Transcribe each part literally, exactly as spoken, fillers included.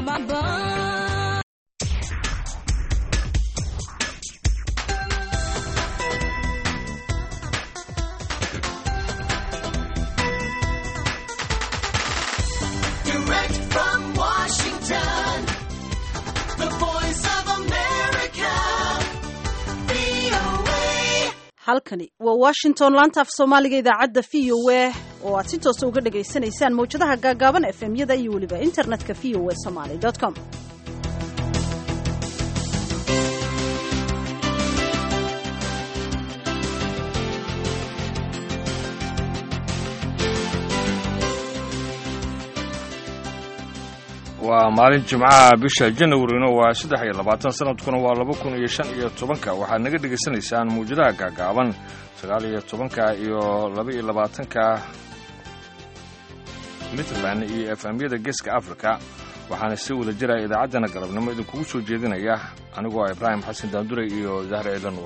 halkani waa Washington laanta af Soomaaliga idaacadda V O A oo aad si toos uga dhageysanaysaan mowjadaha gaagaaban F M-yada iyo waliba internetka v o a somali dot com. waa maalin jimcaha bisha January waa saddex iyo labaatan sanadkuna waa laba kun iyo shan iyo toban waxaad naga dhageysanaysaan mowjadaha gaagaaban sagaal iyo toban iyo laba iyo labaatan Midland iyo F M-yada Geeska Afrika waxaana si wada jira idaacadana galabnimo idinku soo jeedinaya anigoo Ibrahim Xasan Daandure iyo Zahra Eelanuur.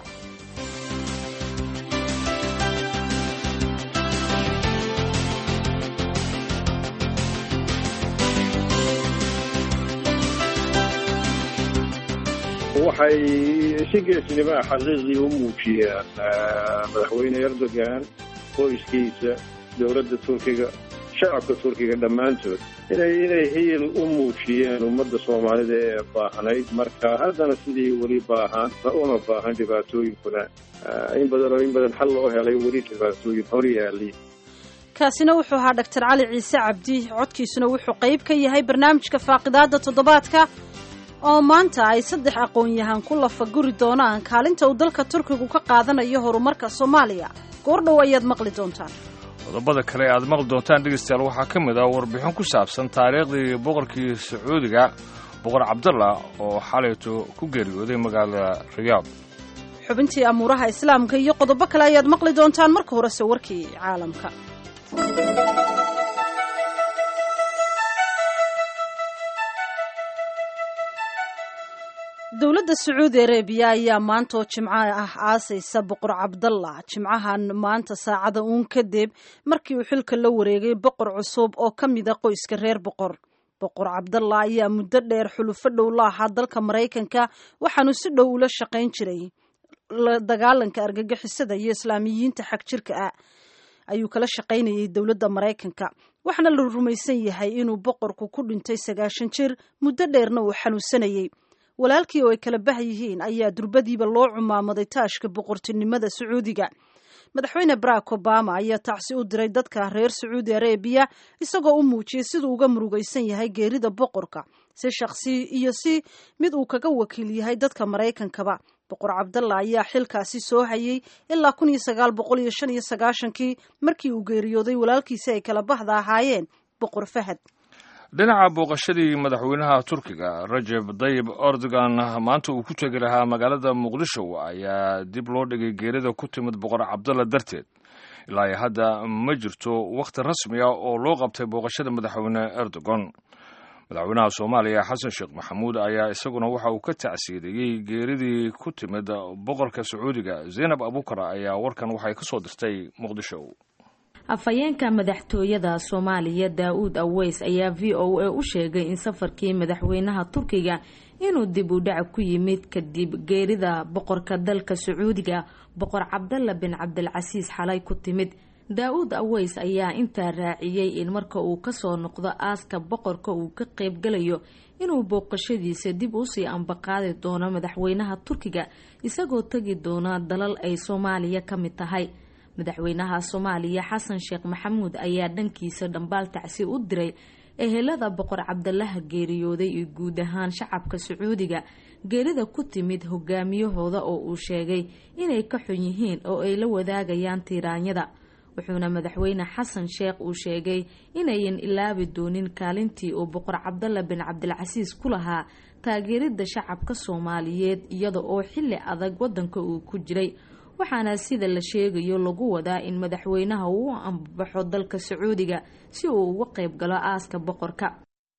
waxay si geesnimo xaqiiqii u muujiyeen madaxweyne Erdogan qoyskiisa dowladda Turkiga shacabka Turkiga dhammaantood inay inay hiil u muujiyeen ummadda Soomaalida ee baahnayd marka haddana sidii weli baahan una baahan dhibaatooyinkuna in badan in badan xal loo helay weli dhibaatooyin hor yaali. kaasina wuxuu ahaa Doctor Cali Ciise Cabdi codkiisuna wuxuu qayb ka yahay barnaamijka faaqidaada toddobaadka oo maanta ay saddex aqoon-yahan ku lafaguri doonaan kaalinta uu dalka Turkigu ka qaadanayo horumarka Soomaaliya. goordhow ayaad maqli doontaan. qodobada kale aad maqli doontaan dhegeystayaal waxaa ka mid ah warbixin ku saabsan taariikhdii boqorkii Sacuudiga boqor Cabdallah oo xalayto ku geeriyooday magaalada Riyadh. xubintii amuuraha islaamka iyo qodobo kale ayaad maqli doontaan marka hore warkii caalamka. dowladda Sacuudi Arabia ayaa maanta oo Jimco ah aasaysa boqor Cabdallah Jimcahan maanta saacada uun kadib markii uu xilka la wareegay boqor cusub oo ka mid ah qoyska reer boqor. boqor Cabdallah ayaa muddo dheer xulufo dhow la ahaa dalka Mareykanka waxaanu si dhow ula shaqayn jiray la dagaalanka argagixisada iyo islaamiyiinta xag jirka ah ayuu kala shaqaynayay dowladda Mareykanka waxaana la rumaysan yahay inuu boqorku ku dhintay sagaashan jir muddo dheerna uu xanuunsanayay. walaalkii oo ay kala bah yihiin ayaa durbadiiba loo cumaamaday taashka boqortinimada Sacuudiga. madaxweyne Barack Obama ayaa tacsi u diray dadka reer Sacuudi Arabia isagoo u muujiyay siduu uga murugaysan yahay geerida boqorka si shakhsi iyo si mid uu kaga wakiil yahay dadka Mareykankaba. boqor Cabdallah ayaa xilkaasi soo hayay ilaa kun iyo sagaal boqol iyo shan iyo sagaashan-kii markii uu geeriyooday walaalkiisa ay kala bahda ahaayeen boqor Fahad. dhinaca booqashadii madaxweynaha Turkiga Recep Tayyip Erdogan maanta uu ku tagi lahaa magaalada Muqdisho ayaa dib loo dhigay geerida ku timid boqor Cabdallah darteed. ilaa hadda ma jirto waqti rasmi ah oo loo qabtay booqashada madaxweyne Erdogan. madaxweynaha Soomaaliya Xasan Sheekh Maxamuud ayaa isaguna waxa uu ka tacsiidiyay geeridii ku timid boqorka Sacuudiga Zainab Abukar ayaa warkan waxay ka soo dirtay Muqdisho. afhayeenka madaxtooyada Soomaaliya Daawud Aweys ayaa V O A u sheegay in safarkii madaxweynaha Turkiga inuu dib u dhac ku yimid kadib geerida boqorka dalka Sacuudiga boqor Cabdallah bin Cabdilcasiis xalay ku timid. Daawud Aweys ayaa intaa raaciyay in marka uu ka soo noqdo aaska boqorka uu ka qayb galayo inuu booqashadiisa dib u sii ambaqaadi doono madaxweynaha Turkiga isagoo tagi doona dalal ay Soomaaliya ka mid tahay. madaxweynaha Soomaaliya Xasan Sheekh Maxamuud ayaa dhankiisa dhambaal tacsi u diray ehelada boqor Cabdallah geeriyooday iyo guud ahaan shacabka Sacuudiga geerida ku timid hogaamiyahooda oo uu sheegay inay ka xun yihiin oo ay la wadaagayaan tiiraanyada. wuxuuna madaxweyne Xasan Sheekh uu sheegay inayan ilaabi doonin kaalintii uu boqor Cabdallah bin Cabdilcasiis ku lahaa taageerida shacabka Soomaaliyeed iyada oo xilli adag wadanka uu ku jiray. waxaana sida la sheegayo lagu wadaa in madaxweynaha uu ambaxo dalka Sacuudiga si uu uga qayb galo aaska boqorka.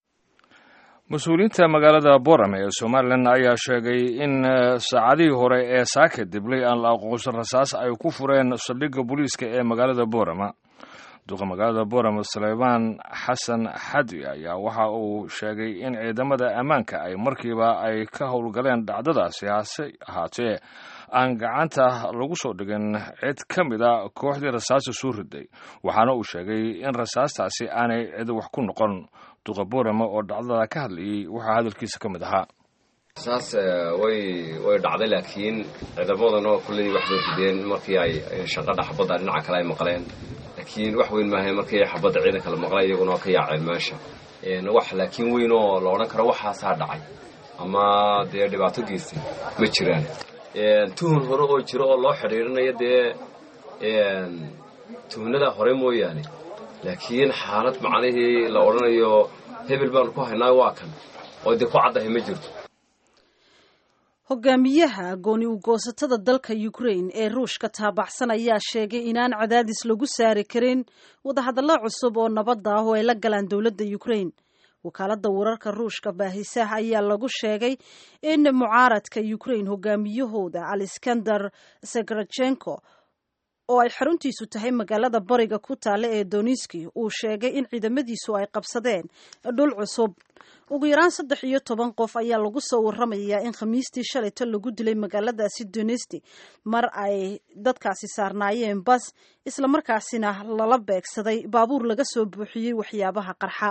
mas-uuliyiinta magaalada Boorame ee Somaliland ayaa sheegay in saacadihii hore ee saaka diblay aan la aqoonsan rasaas ay ku fureen saldhigga booliiska ee magaalada Boorame. duqa magaalada boorama suleymaan xasan xadi ayaa waxa uu sheegay in ciidamada ammaanka ay markiiba ay ka howlgaleen dhacdadaasi hase ahaatee aan gacanta lagu soo dhigin cid ka mid a kooxdii rasaasta soo riday waxaana uu sheegay in rasaastaasi aanay cid wax ku noqon duqa boorama oo dhacdada ka hadlayay waxaa hadalkiisa ka mid ahaa saas way way dhacday laakiin ciidamadan oo kulli wax bay rideen markii ay shaqada xabada dhinaca kale ay maqleen laakiin wax weyn maahay markii xabada ciidanka la maqlay iyaguna ka yaaceen meesha een wax laakiin weyn oo la oran karo waxa saa dhacay ama dee dhibaato geystay ma jiraan een tuhun hore oo jiro oo loo xiriirinayo dee een tuhnada hore mooyaane laakiin xaalad macnaheedu la oranayo hebel baan ku haynaa waa kan oo dee ku cadahay ma jirto hogaamiyaha gooni u goosatada dalka Ukraine ee Ruushka taabacsan ayaa sheegay inaan cadaadis lagu saari karin wadahadallo cusub oo nabad ah oo ay la galaan dowladda Ukraine. wakaaladda wararka Ruushka baahisaha ayaa lagu sheegay in mucaaradka Ukraine hogaamiyahooda Alexander Segrachenko oo ay xaruntiisu tahay magaalada bariga ku taale ee Donetsk uu sheegay in ciidamadiisu ay qabsadeen dhul cusub. ugu yaraan saddex iyo toban qof ayaa lagu soo waramayaa in khamiistii shalayta lagu dilay magaaladaasi Donetsk mar ay dadkaasi saarnaayeen bas isla markaasina lala beegsaday baabuur laga soo buuxiyey waxyaabaha qarxa.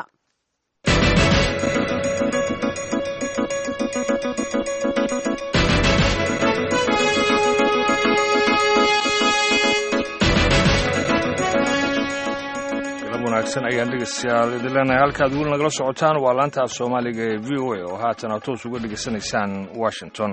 wanaagsan ayaan dhegeystayaal idin leenahay halkaad weli nagala socotaan waa laanta af soomaaliga ee v o a oo haatan aad toos uga dhegeysanaysaan Washington.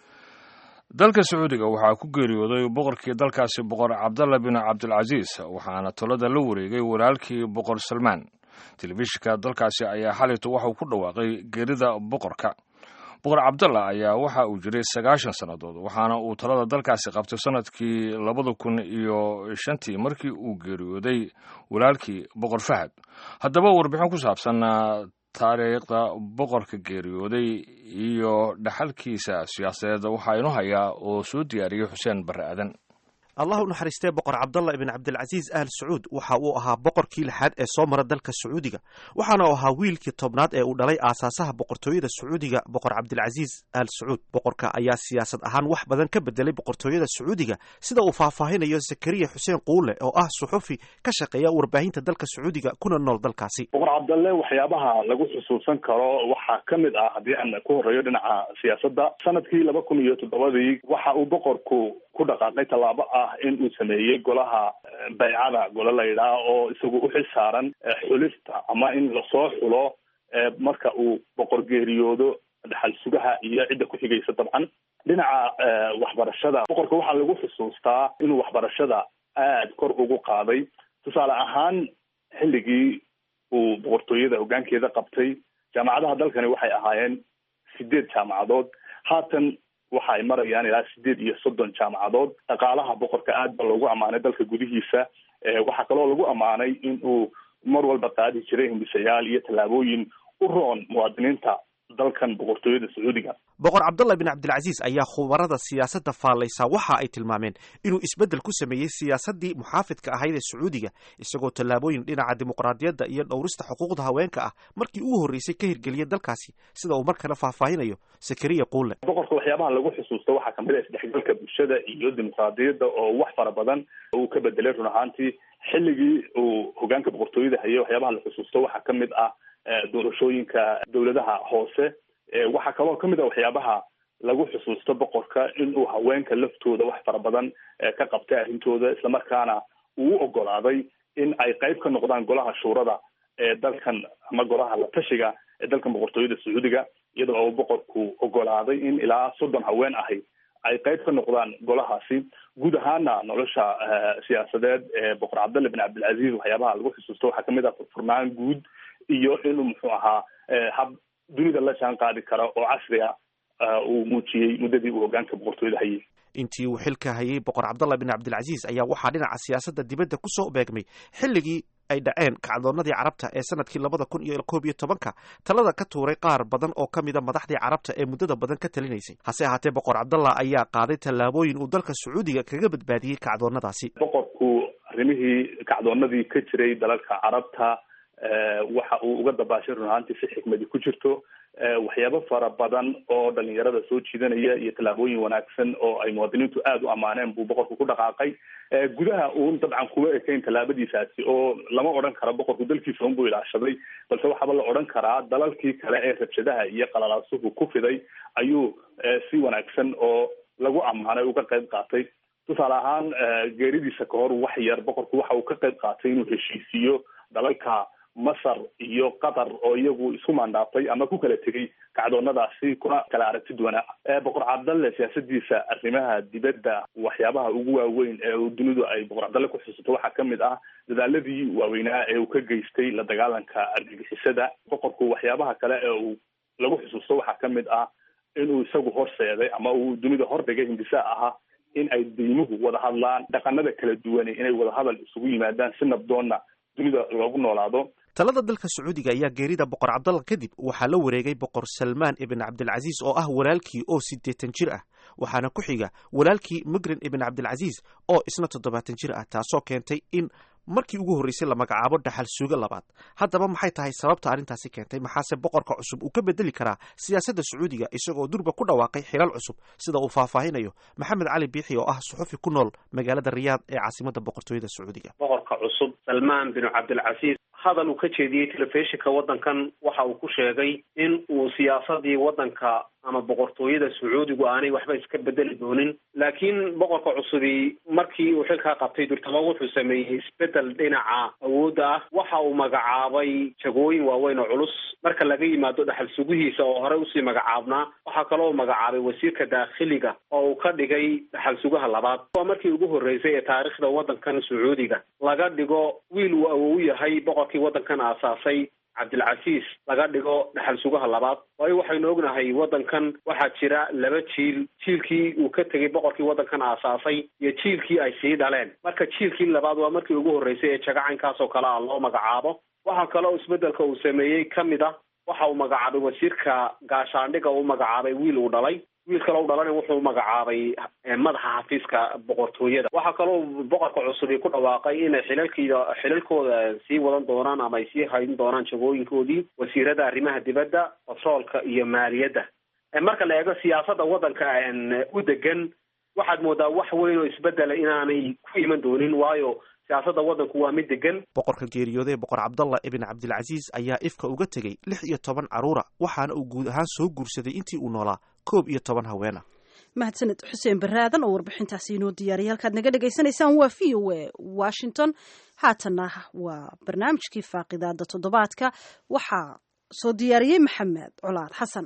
dalka Sacuudiga waxaa ku geeriyooday boqorkii dalkaasi boqor Cabdallah bin Cabdilcaziz waxaana talada la wareegay walaalkii boqor Salmaan. telefishinka dalkaasi ayaa xalayto waxa uu ku dhawaaqay geerida boqorka. boqor Cabdallah ayaa waxa uu jiray sagaashan sanadood waxaana uu talada dalkaasi qabtay sanadkii labada kun iyo shantii markii uu geeriyooday walaalkii boqor Fahad. haddaba warbixin ku saabsan taariikhda boqorka geeriyooday iyo dhaxalkiisa siyaasadeed waxaa inoo hayaa oo soo diyaariyay Xuseen Barre Aadan. allah u naxariistay boqor Cabdallah ibn Cabdilcaziz al Sacuud waxa uu ahaa boqorkii lixaad ee soo mara dalka Sacuudiga waxaana uu ahaa wiilkii tobnaad ee uu dhalay aasaasaha boqortooyada Sacuudiga boqor Cabdilcaziz al Sacuud. boqorka ayaa siyaasad ahaan wax badan ka bedelay boqortooyada Sacuudiga sida uu faahfaahinayo Zakariya Xuseen Quule oo ah suxufi ka shaqeeya warbaahinta dalka Sacuudiga kuna nool dalkaasi. boqor Cabdallah waxyaabaha lagu xusuusan karo waxaa kamid ah haddii aan ku horeeyo dhinaca siyaasadda sanadkii laba kun iyo toddobadii waxa uu boqorku ku dhaqaaqay tallaabo ah in uu sameeyey golaha baycada golo la yidhaah oo isagu u xil saaran xulista ama in lasoo xulo marka uu boqor geeriyoodo dhaxal sugaha iyo cidda ku xigaysa dabcan. dhinaca waxbarashada boqorka waxaa lagu xusuustaa inuu waxbarashada aad kor ugu qaaday. tusaale ahaan xilligii uu boqortooyada hoggaankeeda qabtay jaamacadaha dalkani waxay ahaayeen sideed jaamacadood haatan waxa ay marayaan ilaa sideed iyo soddon jaamacadood. dhaqaalaha boqorka aad ba loogu ammaanay dalka gudihiisa waxaa kaloo lagu ammaanay in uu mar walba qaadi jiray hindisayaal iyo tallaabooyin u roon muwaadiniinta dalkan boqortooyada Sacuudiga. boqor Cabdallah bin Cabdilcaziz ayaa khubarada siyaasadda faalaysa waxa ay tilmaameen inuu isbedel ku sameeyay siyaasaddii muxaafidka ahayd ee Sacuudiga isagoo tallaabooyin dhinaca dimuqraadiyadda iyo dhowrista xuquuqda haweenka ah markii uu horeysay ka hirgeliyay dalkaasi sida uu markale faahfaahinayo Zakariya Quule. boqorka waxyaabaha lagu xusuusto waxaa kamid ah isdhexgalka bulshada iyo dimuqraadiyadda oo wax fara badan uu ka bedelay run ahaantii xilligii uu hoggaanka boqortooyada hayay. waxyaabaha la xusuusto waxaa kamid ah doorashooyinka dowladaha hoose. waxaa kaloo kamid ah waxyaabaha lagu xusuusto boqorka in uu haweenka laftooda wax fara badan ka qabtay arrintooda islamarkaana uu u ogolaaday in ay qayb ka noqdaan golaha shuurada ee dalkan ama golaha la tashiga ee dalkan boqortooyada Sacuudiga iyadoo uu boqorku ogolaaday in ilaa soddon haween ahi ay qayb ka noqdaan golahaasi. guud ahaana nolosha siyaasadeed ee boqor Cabdallah bin Cabdilcaziz waxyaabaha lagu xusuusto waxaa kamid ah furnaan guud iyo inuu muxuu ahaa hab dunida la jaan qaadi kara oo casri ah uu muujiyey muddadii uu hoggaanka boqortooyada hayay. intii uu xilka hayay boqor Cabdallah bin Cabdilcaziz ayaa waxaa dhinaca siyaasadda dibadda ku soo beegmay xilligii ay dhaceen kacdoonadii carabta ee sanadkii labada kun iyo koob iyo tobanka talada ka tuuray qaar badan oo kamid a madaxdii carabta ee muddada badan ka talinaysay. hase ahaatee boqor Cabdallah ayaa qaaday tallaabooyin uu dalka Sacuudiga kaga badbaadiyey kacdoonadaasi. boqorku arrimihii kacdoonadii ka jiray dalalka carabta waxa uu uga dabaashay run ahaantii si xikmadi ku jirto waxyaabo fara badan oo dhalinyarada soo jiidanaya iyo tallaabooyin wanaagsan oo ay muwaadiniintu aada u ammaaneen buu boqorku ku dhaqaaqay gudaha uun dabcan kuma ekayn tallaabadiisaasi oo lama odhan karo boqorku dalkiisa unbuu ilaashaday balse waxaaba la odhan karaa dalalkii kale ee rabshadaha iyo qalalaasuhu ku fiday ayuu si wanaagsan oo lagu ammaanay uga qayb qaatay tusaale ahaan geeridiisa kahor wax yar boqorku waxa uu ka qayb qaatay inuu heshiisiiyo dalalka masar iyo qatar oo iyagu isku maandhaafay ama ku kala tegay kacdoonadaasi kuna kala aragti duwana boqor cabdalle siyaasadiisa arrimaha dibadda waxyaabaha ugu waaweyn ee dunidu ay boqor cabdalle ku xusuusto waxaa kamid ah dadaaladii waaweynaa ee uu ka geystay la dagaalanka argagixisada boqorku waxyaabaha kale ee uu lagu xusuusto waxaa kamid ah inuu isagu horseeday ama uu dunida hordhigay hindisaa ahaa in ay diimuhu wada hadlaan dhaqanada kala duwane inay wada hadal isugu yimaadaan si nabdoonna dunida loogu noolaado talada dalka sacuudiga ayaa geerida boqor cabdalla kadib waxaa la wareegay boqor salmaan ibn cabdilcasiis oo ah walaalkii oo siddeetan jir ah waxaana ku xiga walaalkii mugren ibn cabdilcasiis oo isna toddobaatan jir ah taasoo keentay in markii ugu horreysay la magacaabo dhaxal suugo labaad haddaba maxay tahay sababta arrintaasi keentay maxaase boqorka cusub uu ka bedeli karaa siyaasadda sacuudiga isagoo durba ku dhawaaqay xilal cusub sida uu faahfaahinayo maxamed cali biixi oo ah suxufi ku nool magaalada riyaad ee caasimadda boqortooyada sacuudiga boqorka cusub salmaan bin cabdilcasiis hadal uu ka jeediyey telefishinka waddankan waxa uu ku sheegay in uu siyaasadii waddanka ama boqortooyada sacuudigu aanay waxba iska bedeli doonin laakiin boqorka cusubi markii uu xilkaa qabtay durtaba wuxuu sameeyey isbedel dhinaca awoodda ah waxa uu magacaabay jagooyin waaweyn oo culus marka laga yimaado dhaxal sugihiisa oo horey usii magacaabnaa waxaa kaloo magacaabay wasiirka daakhiliga oo uu ka dhigay dhaxal sugaha labaad waa markii ugu horreysay ee taariikhda waddankan sacuudiga laga dhigo wiil uu awow yahay boqorkii waddankan aasaasay cabdilcasiis laga dhigo dhaxal sugaha labaad waayo waxaynu ognahay waddankan waxaa jira laba jiil jiilkii uu ka tegay boqorkii waddankan aasaasay iyo jiilkii ay sii dhaleen marka jiilkii labaad waa markii ugu horreysay ee jagacaynkaas oo kale ah loo magacaabo waxaa kaloo isbedelka uu sameeyey kamid ah waxa uu magacaabay wasiirka gaashaandhiga uu magacaabay wiil uu dhalay wiil kaloo dhalana wuxuu magacaabay madaxa xafiiska boqortooyada waxaa kaloo boqorka cusubi ku dhawaaqay inay xilalkiida xilalkooda sii wadan doonaan ama ay sii haydin doonaan jagooyinkoodii wasiirada arrimaha dibadda batroolka iyo maaliyadda marka la eego siyaasadda waddanka u degan waxaad moodaa wax weyn oo isbedela inaanay ku iman doonin waayo siyaasadda waddanku waa mid degan boqorka geeriyooday boqor cabdalla ibn cabdilcasiis ayaa ifka uga tegey lix iyo toban carruura waxaana uu guud ahaan soo guursaday intii uu noolaa koob iyo toban haweena mahadsaned xuseen baraadan oo warbixintaasi inoo diyaariyay halkaad naga dhagaysanaysaan waa v o a washington haatanna waa barnaamijkii faaqidaada toddobaadka waxaa soo diyaariyey maxamed colaad xasan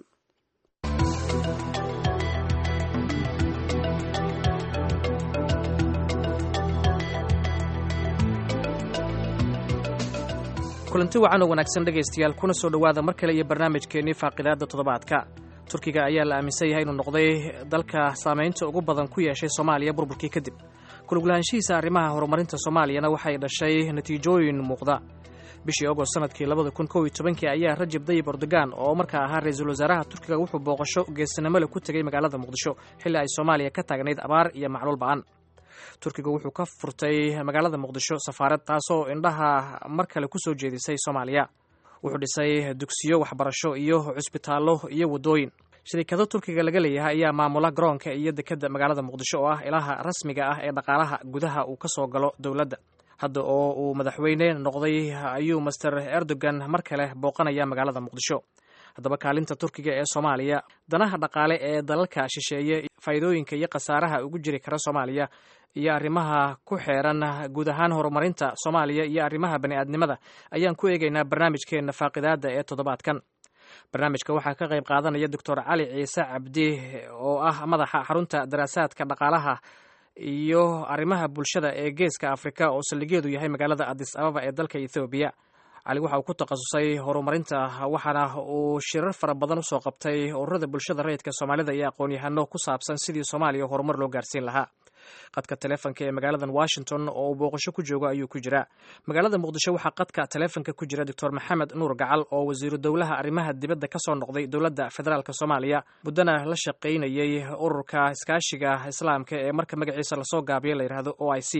kulanti wacan oo wanaagsan dhegaystayaal kuna soo dhowaada mar kale iyo barnaamijkeennii faaqidaadda toddobaadka turkiga ayaa la aaminsan yahay inuu noqday dalka saamaynta ugu badan ku yeeshay soomaaliya burburkii kadib kuluglahaanshihiisa arrimaha horumarinta soomaaliyana waxay dhashay natiijooyin muuqda bishii ogost sanadkii labada kun kow iyo tobankii ayaa rajab dayib erdogan oo markaa ahaa ra-iisul wasaaraha turkiga wuxuu booqasho geesinimole ku tegey magaalada muqdisho xilli ay soomaaliya ka taagnayd abaar iyo macluul ba'an turkiga wuxuu ka furtay magaalada muqdisho safaarad taasoo indhaha mar kale ku soo jeedisay soomaaliya wuxuu dhisay dugsiyo waxbarasho iyo cusbitaallo iyo waddooyin shirikado turkiga laga leeyahay ayaa maamula garoonka iyo dekedda magaalada muqdisho oo ah ilaha rasmiga ah ee dhaqaalaha gudaha uu ka soo galo dowladda hadda oo uu madaxweyne noqday ayuu master erdogan mar kale booqanaya magaalada muqdisho haddaba kaalinta turkiga ee soomaaliya danaha dhaqaale ee dalalka shisheeye faa'iidooyinka iyo khasaaraha ugu jiri kara soomaaliya iyo arrimaha ku xeeran guud ahaan horumarinta soomaaliya iyo arrimaha bani'aadnimada ayaan ku eegaynaa barnaamijkeenna faaqidaadda ee toddobaadkan barnaamijka waxaa ka qayb qaadanaya doctor cali ciise cabdi oo ah madaxa xarunta daraasaadka dhaqaalaha iyo arrimaha bulshada ee geeska afrika oo saldhigeedu yahay magaalada adis ababa ee dalka ethoobiya cali waxa uu ku takhasusay horumarinta waxaana uu shirar fara badan usoo qabtay ururada bulshada rayidka soomaalida iyo aqoon-yahano ku saabsan sidii soomaaliya horumar loo gaarsiin lahaa qadka taleefonka ee magaaladan washington oo uu booqasho ku joogo ayuu ku jiraa magaalada muqdisho waxaa qadka taleefonka ku jira doctor maxamed nuur gacal oo wasiiru dowlaha arrimaha dibadda ka soo noqday dowladda federaalk soomaaliya muddana la shaqaynayay ururka iskaashiga islaamka ee marka magaciisa lasoo gaabiyo la yidhaahdo o i c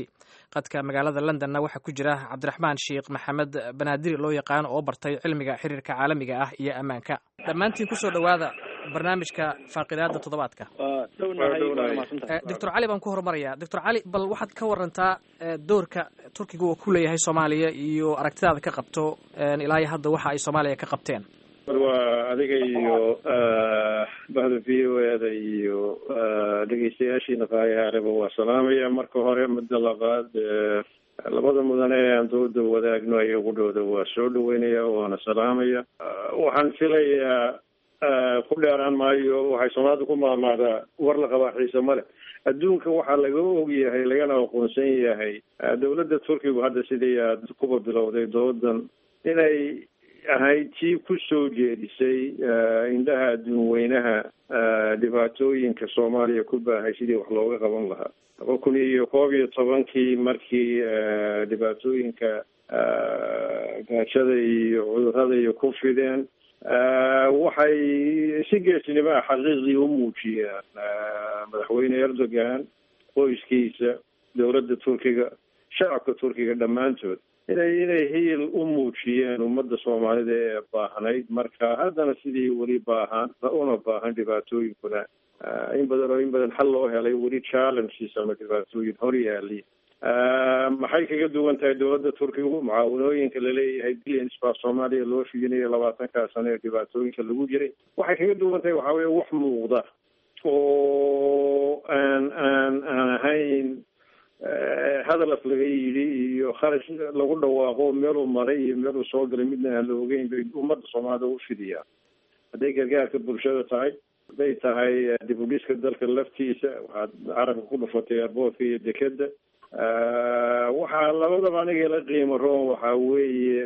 qadka magaalada londonna waxaa ku jira cabdiraxmaan sheekh maxamed banaadiri loo yaqaan oo bartay cilmiga xiriirka caalamiga ah iyo ammaanka. dhammaantiin kusoo dhowaada barnaamijka faaqidaada toddobaadka. doctor cali baan ku horumarayaa. doctor cali, bal waxaad ka warantaa doorka turkiga uu ku leeyahay soomaaliya iyo aragtidaada ka qabto ilaa iyo hadda waxa ay soomaaliya ka qabteen. waa adiga iyo bahda v o e da iyo dhegeystayaashiina qaayaaleba waa salaamaya. marka hore muddo labaad labada mudane ee aan dooda wadaagno ayagudhooda waa soo dhaweynaya waana salaamaya. waxaan filayaa ku dheeraan maayo, waxay soomaalida ku maamaadaa war la qabaa xiise male. adduunka waxaa laga og yahay lagana aqoonsan yahay dawladda turkigu hadda sidii aad kuba bilowday doodan inay ahayd tii ku soo jeedisay indhaha adduun weynaha dhibaatooyinka soomaaliya ku baahay sidii wax looga qaban lahaa. laba kun iyo koob iyo tobankii markii dhibaatooyinka gaajada iyo cudurada iyo ku fideen waxay si geesnimo ah xaqiiqdii u muujiyeen madaxweyne erdogan, qoyskiisa, dawladda turkiga, shacabka turkiga dhammaantood inay inay hiil u muujiyeen ummadda soomaalida ee baahnayd. marka haddana sidii weli baahan una baahan dhibaatooyinkuna in badan oo in badan xal loo helay weli challenges ama dhibaatooyin hor yaali. maxay kaga duwan tahay dawladda turkigu? mucaawanooyinka laleeyahay billions baa soomaaliya loo fidinayo labaatankaa sano ee dhibaatooyinka lagu jiray. waxay kaga duwan tahay waxaa weeye wax muuqda oo aan aan aan ahayn hadalaf laga yidhi iyo kharash lagu dhawaaqo meeluu maray iyo meeluu soo galay midna aan la ogeyn bay ummadda soomaalida u fidiyaa. hadday gargaarka bulshada tahay, hadday tahay dib u dhiska dalka laftiisa, waxaad carabka ku dhufatay airboortka iyo dekeda. waxaa labadaba aniga la qiimo roon waxaa weeye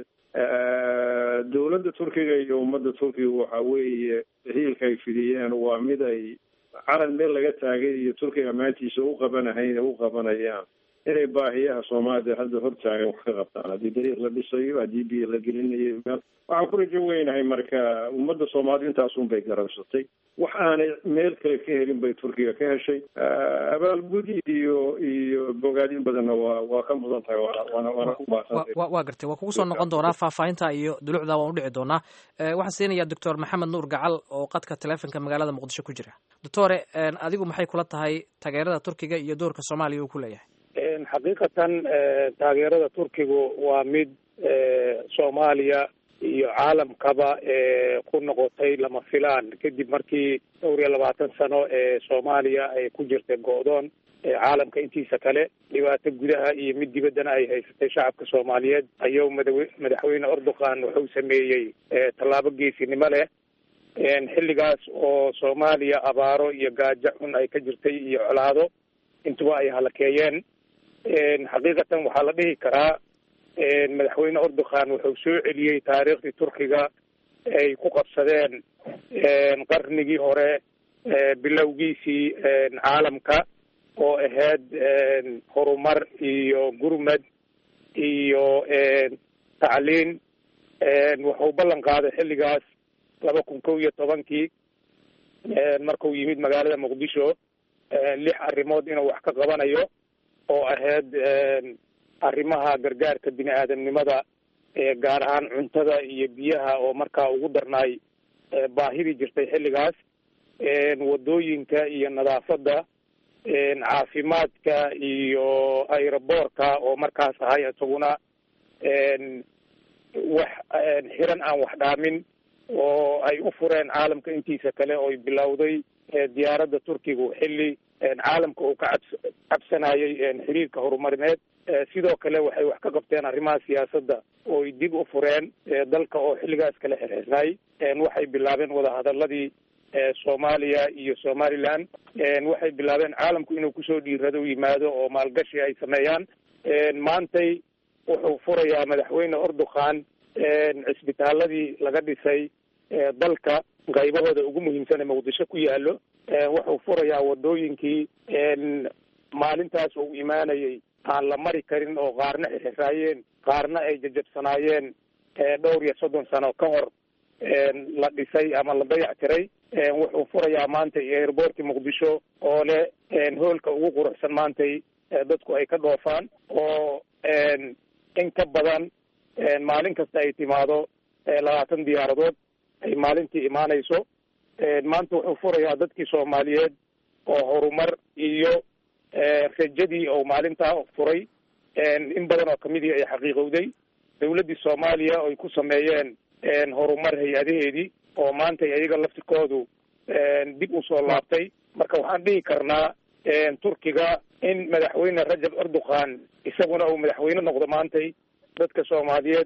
dawladda turkiga iyo ummadda turkiga waxaa weeye hiilka ay fidiyeen waa mid ay calan meel laga taagay iyo turkiga maantiisa u qabanahayn u qabanayaan inay baahiyaha soomaalida hadda hortaagan wax ka qabtaan. haddii dariiq la dhisayo, haddii biyo la gelinayo, meel waxaan ku rajo weynahay marka ummadda soomaalida intaasun bay garabsatay. wax aanay meel kale ka helin bay turkiga ka heshay. abaalgudi iyo iyo bogaadin badanna waa waa ka mudan tahay. waana waana ku baahsantay. waa gartay, waa kugu soo noqon doonaa faahfaahinta iyo dulucda waan udhici doonaa. waxaan siinayaa doctor maxamed nuur gacal oo qadka taleefonka magaalada muqdisho ku jira. doctore, adigu maxay kula tahay taageerada turkiga iyo doorka soomaaliya uu ku leeyahay? xaqiiqatan taageerada turkigu waa mid soomaaliya iyo caalamkaba ku noqotay lama filaan kadib markii dhowr iyo labaatan sano ee soomaaliya ay ku jirtay go'doon caalamka intiisa kale dhibaato gudaha iyo mid dibaddana ay haysatay shacabka soomaaliyeed. ayuu madaxweyne erdogan wuxuu sameeyey tallaabo geesinimo leh xilligaas oo soomaaliya abaaro iyo gaajo xun ay ka jirtay iyo colaado intuba ay halakeeyeen. xaqiiqatan waxaa la dhihi karaa madaxweyne erdogan wuxuu soo celiyey taariikhdii turkiga ay ku qabsadeen qarnigii hore bilowgiisii caalamka oo ahayd horumar iyo gurmad iyo tacliin. wuxuu ballan qaaday xilligaas laba kun kow iyo tobankii markuu yimid magaalada muqdisho lix arrimood inuu wax ka qabanayo oo ahayd arrimaha gargaarka bini aadamnimada gaar ahaan cuntada iyo biyaha oo markaa ugu darnaay baahidii jirtay xilligaas, wadooyinka iyo nadaafadda, caafimaadka iyo aeroboorka oo markaas ahay isaguna wax xiran aan wax dhaamin oo ay u fureen caalamka intiisa kale oo bilowday diyaaradda turkigu xilli caalamka uu ka cabs cabsanayay xiriirka horumarineed. sidoo kale waxay wax ka qabteen arrimaha siyaasadda oo ay dib u fureen dalka oo xilligaas kale xirxirnay. waxay bilaabeen wadahadaladii soomaaliya iyo somaliland. waxay bilaabeen caalamku inuu kusoo dhiirado yimaado oo maalgashi ay sameeyaan. maantay wuxuu furayaa madaxweyne erdogan cisbitaaladii laga dhisay dalka qaybahooda ugu muhiimsan ee muqdisho ku yaalo. wuxuu furayaa wadooyinkii maalintaas uu imaanayay aan la mari karin oo qaarna xirxiraayeen qaarna ay jajabsanaayeen dhowr iyo soddon sano ka hor la dhisay ama la dayactiray. wuxuu furayaa maantay airboortkii muqdisho oo leh hoolka ugu quruxsan maantay dadku ay ka dhoofaan oo in ka badan maalin kasta ay timaado labaatan diyaaradood ay maalintii imaanayso. maanta wuxuu furayaa dadkii soomaaliyeed oo horumar iyo rajadii oo maalintaa furay in badan oo kamidii ay xaqiiqowday. dawladdii soomaaliya oy ku sameeyeen horumar hay-adaheedii oo maanta ayaga laftikoodu dib u soo laabtay. marka waxaan dhihi karnaa turkiga in madaxweyne rajab erdogan isaguna uu madaxweyne noqdo maantay dadka soomaaliyeed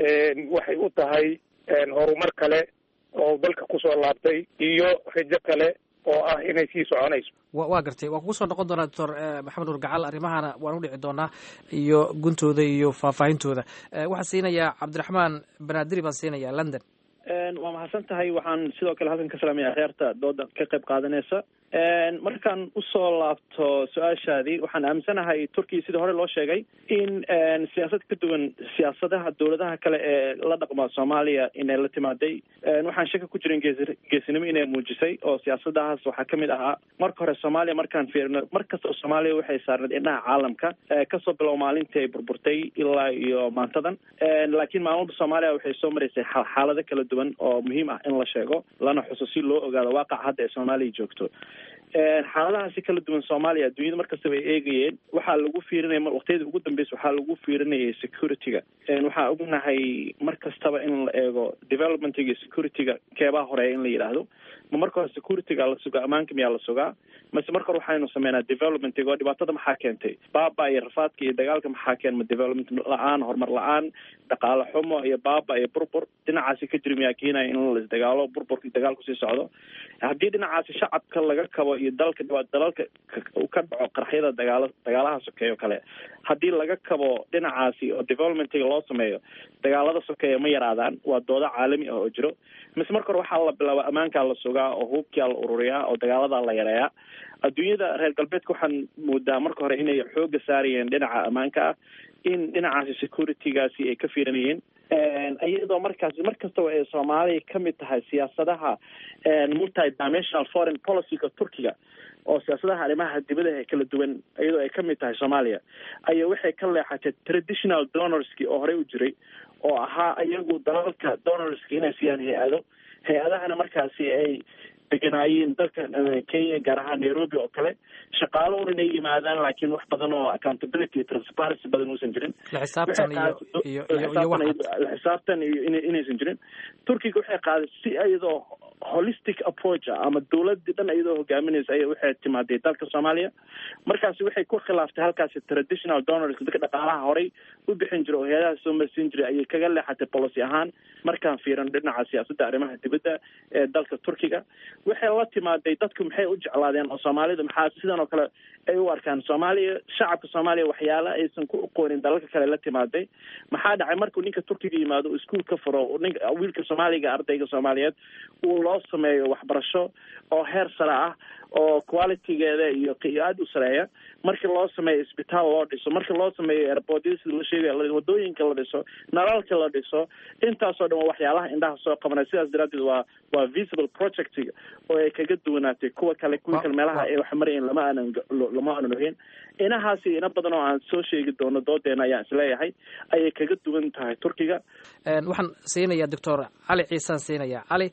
waxay u tahay horumar kale oo dalka kusoo laabtay iyo rajo kale oo ah inay sii soconayso. wa waa gartay waan kugu soo noqon doonaa doctor maxamed nuur gacal, arrimahana waan u dhici doonaa iyo guntooda iyo faahfaahintooda. waxaan siinayaa cabdiraxmaan banaadiri baan siinayaa london. waa mahadsan tahay. waxaan sidoo kale halkan ka salaamaya akhyaarta dooda ka qayb qaadanaysa. markaan usoo laabto su-aashaadii, waxaan aaminsanahay turkiya sidii hore loo sheegay in siyaasad ka duwan siyaasadaha dowladaha kale ee la dhaqma soomaaliya inay la timaaday. waxaan shaka ku jirin geesi geesinimo inay muujisay oo siyaasadahaas waxaa kamid ahaa marka hore soomaaliya markaan fiirino mar kastao soomaaliya waxay saarneed indhaha caalamka kasoo bilow maalintii ay burburtay ilaa iyo maantadan. laakiin maalmada soomaaliya waxay soo maraysay xaalado kala duwan oo muhiim ah in la sheego lana xuso si loo ogaado waaqaca hadda ee soomaaliya joogto. xaaladahaasi kala duwan soomaaliya adduunyada markastaba ay eegayeen. waxaa lagu fiirinaya waqtiyadii ugu dambeysa waxaa lagu fiirinayay security-ga. waxaa ognahay mar kastaba in la eego development-ga iyo security-ga keebaa horeeya in la yidhaahdo. ma marka hore security-ga la sugaa, ammaanka miyaa la sugaa, mase marka hore waxaynu sameynaa development-ga oo dhibaatada maxaa keentay, baaba iyo rafaadka iyo dagaalka maxaa keenma, development la-aan, horumar la-aan, dhaqaale xumo iyo baaba iyo burbur dhinacaasi ka jiri miyaa keenaya in la isdagaalo, burburka iyo dagaalku sii socdo. haddii dhinacaasi shacabka laga kabo iyo dalka dalalka uu ka dhaco qaraxyada dagaala dagaalaha sokeeyo kale, haddii laga kabo dhinacaasi oo development-ga loo sameeyo, dagaalada sokeeya ma yaraadaan. waa doodo caalami ah oo jiro. mise marka hore waxaa la bilaaba ammaankaa la sugaa oo hubkaa la ururiyaa oo dagaaladaa la yareeyaa. adduunyada reer galbeedka waxaan moodaa marka hore inay xooga saarayeen dhinaca ammaanka ah, in dhinacaasi security-gaasi ay ka fiirinayeen. iyadoo markaasi mar kastaba ay soomaaliya kamid tahay siyaasadaha multi-dimensional foreign policy-ga turkiga oo siyaasadaha arrimaha dibadaha ee kala duwan iyadoo ay kamid tahay soomaaliya, ayaa waxay ka leexatay traditional donorski oo horey u jiray oo ahaa iyagu dalalka donorski inay siiyaan hay-ado. hay-adahana markaasi ay deganaayeen dalka Kenya, gaar ahaan Nairobi oo kale. shaqaalo un inay yimaadaan, laakiin wax badan oo accountability iyo transparency badan uusan jirin. la xisaabtan iyo iyo iyo la xisaabtan iyo inaysan jirin. turkiga waxay qaaday si iyadoo holistic approach ama dawladii dhan iyadoo hogaaminaysa ayaa waxay timaaday dalka Soomaaliya. markaasi waxay ku khilaaftay halkaasi traditional donors dadka dhaqaalaha horey u bixin jiray oo hay'adaha soo marsiin jiray ayay kaga leexatay policy ahaan. markaan fiiran dhinaca siyaasadda arrimaha dibadda ee dalka turkiga waxay la timaaday dadku maxay u jeclaadeen oo Soomaalida maxaa sidan oo kale ay u arkaan Soomaaliya. shacabka Soomaaliya waxyaalo aysan ku aqoonin dalalka kale la timaaday. maxaa dhacay markuu ninka turkiga yimaado oo iskuul ka furo ninka wiilka Soomaaliga ardayga Soomaaliyeed uu loo sameeyo waxbarasho oo heer sare ah oo quality-geeda iyo qiyaad u sareeya. markii loo sameeyo isbitaal loo dhiso, markii loo sameeyo airports la sheegayo, wadooyinka la dhiso, nalalka la dhiso, intaasoo dhan waa waxyaalaha indhaha soo qabanaya. sidaas daraadeed waa waa visible project oo ay kaga duwanaatay kuwa kale kuwa kale meelaha ay wax marayeen lama aanan lama aanan ogeyn. inahaasi ina badan oo aan soo sheegi doono doodeena ayaan isleeyahay ayay kaga duwan tahay turkiga. waxaan siinayaa doctor cali ciisaan siinayaa cali.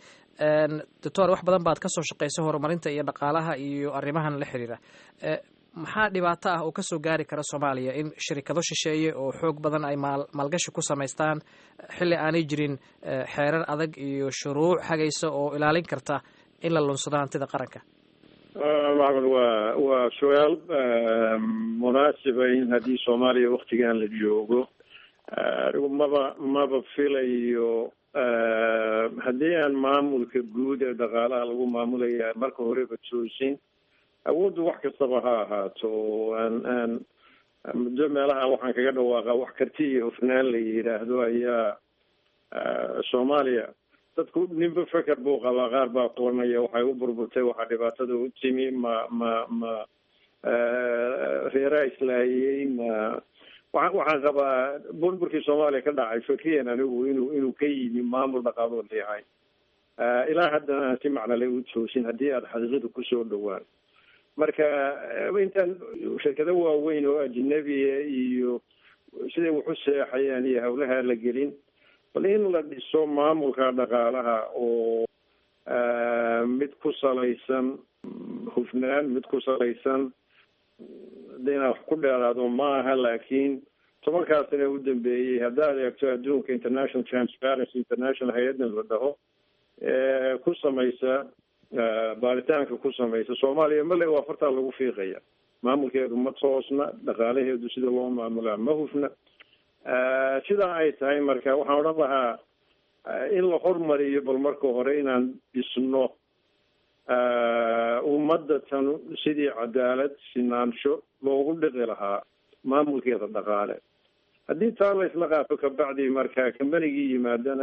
doctor wax badan baad ka soo shaqaysay horumarinta iyo dhaqaalaha iyo arrimahan la xiriira. maxaa dhibaato ah oo ka soo gaari kara Soomaaliya in shirkado shisheeye oo xoog badan ay maal maalgashi ku samaystaan xilli aanay jirin xeerar adag iyo shuruuc hagaysa oo ilaalin karta in la lunsado hantida qaranka? maxamed waa waa su-aal munaasiba in haddii Soomaaliya waktigan la joogo anigu maba maba filayo haddii aan maamulka guud ee dhaqaalaha lagu maamulaya marka horeba toosin awooddu wax kastaba ha ahaato. aan aan muddo meelaha waxaan kaga dhawaaqa wax karti iyo hufnaan la yidhaahdo ayaa Soomaaliya dadku ninba feker buu qabaa. qaar baa qoranaya waxay u burburtay, waxaa dhibaatada u timi ma ma ma reera islaayey ma waxaan qabaa burburkii Soomaaliya ka dhacay fikriyan anigu inuu inuu ka yimi maamul dhaqaaloo leeyahay. ilaa haddana aan si macnale u toosin haddii aad xaqiiqada kusoo dhawaan. marka intaan shirkado waaweyn oo ajnabiya iyo siday wax u seexayaan iyo hawlaha la gelin bal in la dhiso maamulka dhaqaalaha oo mid ku salaysan hufnaan mid ku salaysan dina wax ku dheeraado maaha laakiin tobankaa sane u dambeeyey haddaad eegto adduunka international transparency international hay-adan la dhaho ku samaysa baaritaanka ku samaysa soomaaliya male waa fartaa lagu fiiqaya maamulkeedu ma toosna dhaqaalaheedu sida loo maamulaa ma hufna sidaa ay tahay marka waxaan odhan lahaa in la hormariyo bal marka hore inaan dhisno ummadda tan sidii cadaalad sinaansho loogu dhiqi lahaa maamulkeeda dhaqaale haddii taa la isla qaato kabacdi marka kambanigii yimaadana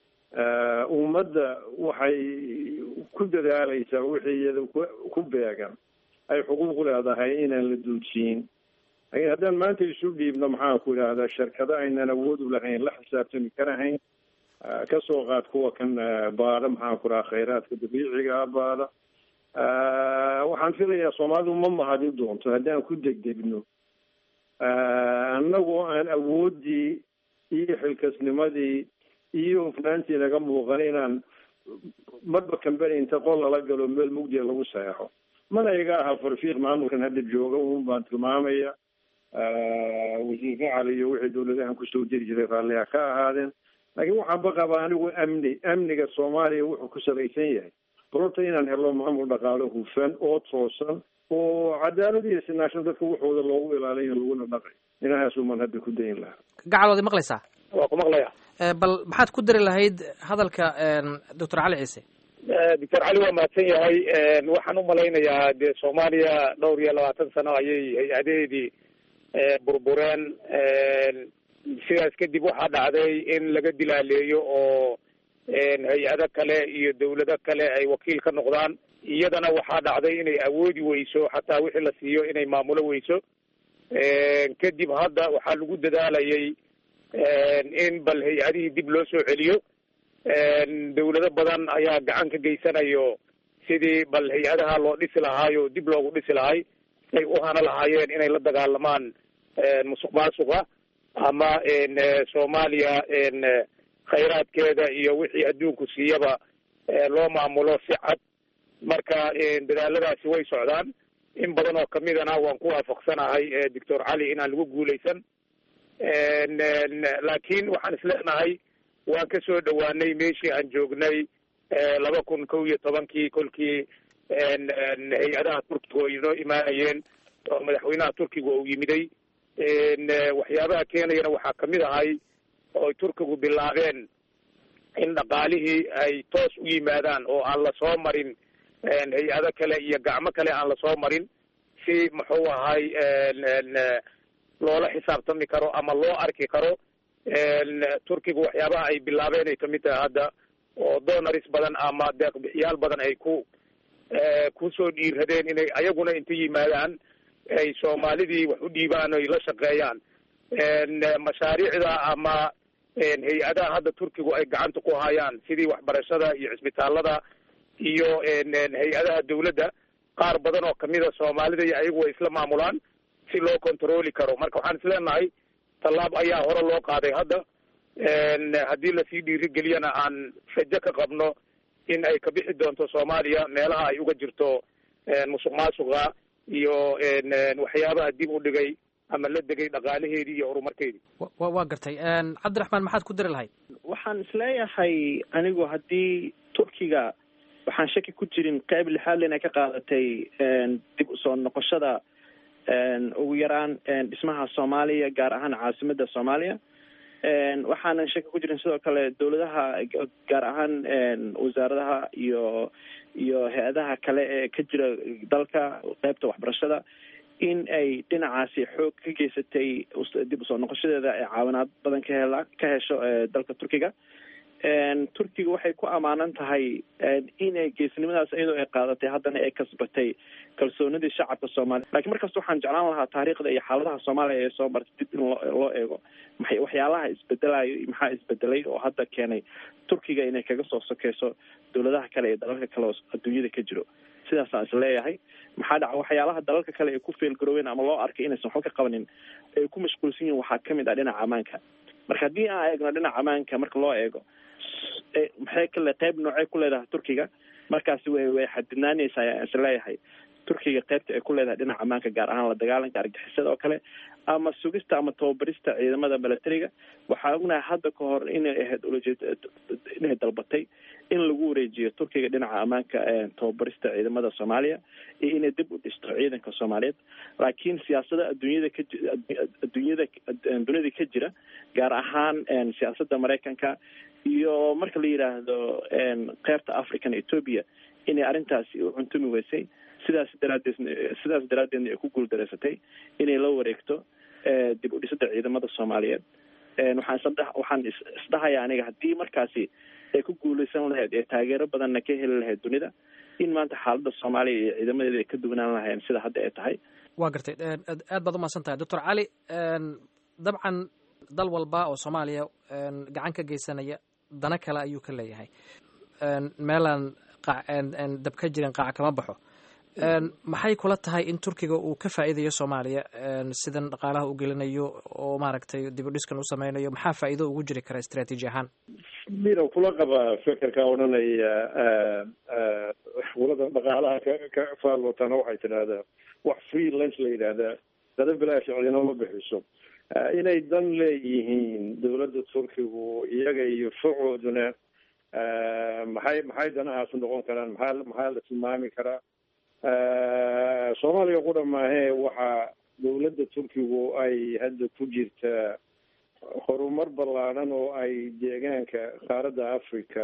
ummadda waxay ku dadaalaysaa wixii iyada ku beegan ay xuquuq leedahay inaan la duudsiin laakiin haddaan maanta isu dhiibno maxaan ku idhaahdaa shirkado aynan awood u lahayn la xisaabtami karahayn kasoo qaad kuwa kan baada maxaan ku dhaha khayraadka dabiiciga baada waxaan filayaa soomaalidu ma mahadin doonto haddaan ku degdegno annagoo aan awoodii iyo xilkasnimadii iyo hufnaantii naga muuqan inaan marba kambani inta qol lala galo meel mugdiya lagu saexo mana iga aha farfiiq maamulkan hadda jooga un baan tilmaamaya wasiir facali iyo wixii dawladahan kusoo diri jiray raalliha ka ahaadeen laakiin waxaan ba qabaa anigu amni amniga soomaaliya wuxuu ku salaysan yahay barorta inaan helo maamul dhaqaalo hufan oo toosan oo cadaalad iyo sinaashan dadka waxooda loogu ilaaliyo laguna dhaqay inahaasuman hadda ku dayin lahaa gacal waad maqlaysaa waa ku maqlaya bal maxaad ku dari lahayd hadalka doctor cali ciise doctor cali waa mahadsan yahay waxaan u malaynayaa dee soomaaliya dhowr iyo labaatan sano ayay hay-adaheedii burbureen sidaas kadib waxaa dhacday in laga dilaaleeyo oo hay-ado kale iyo dawlado kale ay wakiil ka noqdaan iyadana waxaa dhacday inay awoodi weyso xataa wixii la siiyo inay maamulo weyso kadib hadda waxaa lagu dadaalayay in bal hay-adihii dib loo soo celiyo dawlado badan ayaa gacan ka geysanayo sidii bal hay-adaha loo dhisi lahaayo dib loogu dhisi lahay ay u hana lahaayeen inay la dagaalamaan musuq maasuqa ama soomaaliya khayraadkeeda iyo wixii adduunku siiyaba loo maamulo si cad marka dadaaladaasi way socdaan in badan oo kamidana waan ku waafaqsanahay doctor cali inaan lagu guuleysan laakiin waxaan isleenahay waan ka soo dhawaanay meeshii aan joognay laba kun kow iyo tobankii kolkii hay-adaha turkiga oo inoo imaanayeen oo madaxweynaha turkiga uu yimiday waxyaabaha keenayana waxaa kamid ahay oo turkigu bilaabeen in dhaqaalihii ay toos u yimaadaan oo aan lasoo marin hay-ado kale iyo gacmo kale aan lasoo marin si muxuu ahay loola xisaabtami karo ama loo arki karo turkiga waxyaabaha ay bilaabeen ay kamid tahay hadda oo donaris badan ama deeqbixiyaal badan ay ku kusoo dhiiradeen inay ayaguna inta yimaadaan ay soomaalidii wax u dhiibaan oy la shaqeeyaan mashaariicda ama hay-adaha hadda turkigu ay gacanta ku hayaan sidii waxbarashada iyo cisbitaalada iyo hay-adaha dawladda qaar badan oo kamida soomaalida iyo ayagu way isla maamulaan si loo controli karo marka waxaan isleenahay tallaab ayaa hore loo qaaday hadda haddii lasii dhiirigeliyana aan rajo ka qabno in ay ka bixi doonto soomaaliya meelaha ay uga jirto musuq maasuqa iyo waxyaabaha dib u dhigay ama la degay dhaqaalaheedii iyo horumarkeedii wa waa gartay cabdiraxmaan maxaad ku dari lahayd waxaan isleeyahay anigu haddii turkiga waxaan shaki ku jirin qayb lixaad inay ka qaadatay dib usoo noqoshada ugu yaraan dhismaha soomaaliya gaar ahaan caasimada soomaaliya waxaanan shaki ku jirin sidoo kale dawladaha gaar ahaan wasaaradaha iyo iyo hay-adaha kale ee ka jira dalka qaybta waxbarashada in ay dhinacaasi xoog ka geysatay dib usoo noqoshadeeda ee caawinaad badan ka hela ka hesho dalka turkiga turkiga waxay ku amaanan tahay inay geesnimadaas iyadoo ay qaadatay haddana ay kasbatay kalsoonidii shacabka soomaaliya lakiin markasta waxaan jeclaan lahaa taariikhda iyo xaaladaha soomaaliya ee soo martay dib in loo eego maxay waxyaalaha isbedelayo iyo maxaa isbedelay oo hadda keenay turkiga inay kaga soo sokeyso dawladaha kale iyo dalalka kale oo adduunyada ka jiro sidaasaan is leeyahay maxaa dhaca waxyaalaha dalalka kale ay ku feelgaroobeen ama loo arkay inaysan waxba ka qabanin ay ku mashquulsan yihin waxaa kamid ah dhinaca ammaanka marka haddii aan eegno dhinaca ammaanka marka loo eego maxay kale qayb noocay ku leedahay turkiga markaasi way way xadidnaanaysaa ayaan is leeyahay turkiga qaybta ay ku leedahay dhinaca ammaanka gaar ahaan la dagaalanka argagixisada oo kale ama sugista ama tababarista ciidamada milatariga waxaa ognahay hadda ka hor inay ahayd ulajeed inay dalbatay in lagu wareejiyo turkiga dhinaca ammaanka tababarista ciidamada soomaaliya iyo inay dib u dhisto ciidanka soomaaliyeed laakiin siyaasada adduunyada ka adduunyada dunida ka jira gaar ahaan siyaasada maraykanka iyo marka la yidhaahdo qeybta african ethiopia inay arrintaasi u cuntumi weysay sidaas daraadeed sidaas daraadeedna ay ku guuldareysatay inay la wareegto dib u dhisada ciidamada soomaaliyeed waxaan isdha waxaan isdhahaya aniga haddii markaasi ay ku guuleysan lahayd ee taageero badanna ka heli lahayd dunida in maanta xaaladda soomaaliya iyo ciidamadeeda ay ka duwanaan lahayn sida hadda ay tahay waa gartay aad baad umahadsan tahay doctor cali dabcan dal walba oo soomaaliya gacan ka geysanaya dana kale ayuu ka leeyahay meelaan dab ka jirin qaac kama baxo maxay kula tahay in turkiga uu ka faa'iidayo soomaaliya sidan dhaqaalaha u gelinayo oo maaragtay dib u dhiskan u sameynayo maxaa faa'iido ugu jiri kara istaraatiiji ahaan mira kula qaba fikirka odhanaya walada dhaqaalaha ka ka faallootana waxay tidhaahdaa wax freelance la yidhaahdaa dada bilaash cidina ma bixiso inay dan leeyihiin dowladda turkigu iyaga iyo fucooduna maxay maxay danahaas noqon karaan maxaa maxaa la tilmaami karaa soomaaliya ku dhammaahee waxaa dowladda turkigu ay hadda ku jirtaa horumar ballaadan oo ay deegaanka qaaradda africa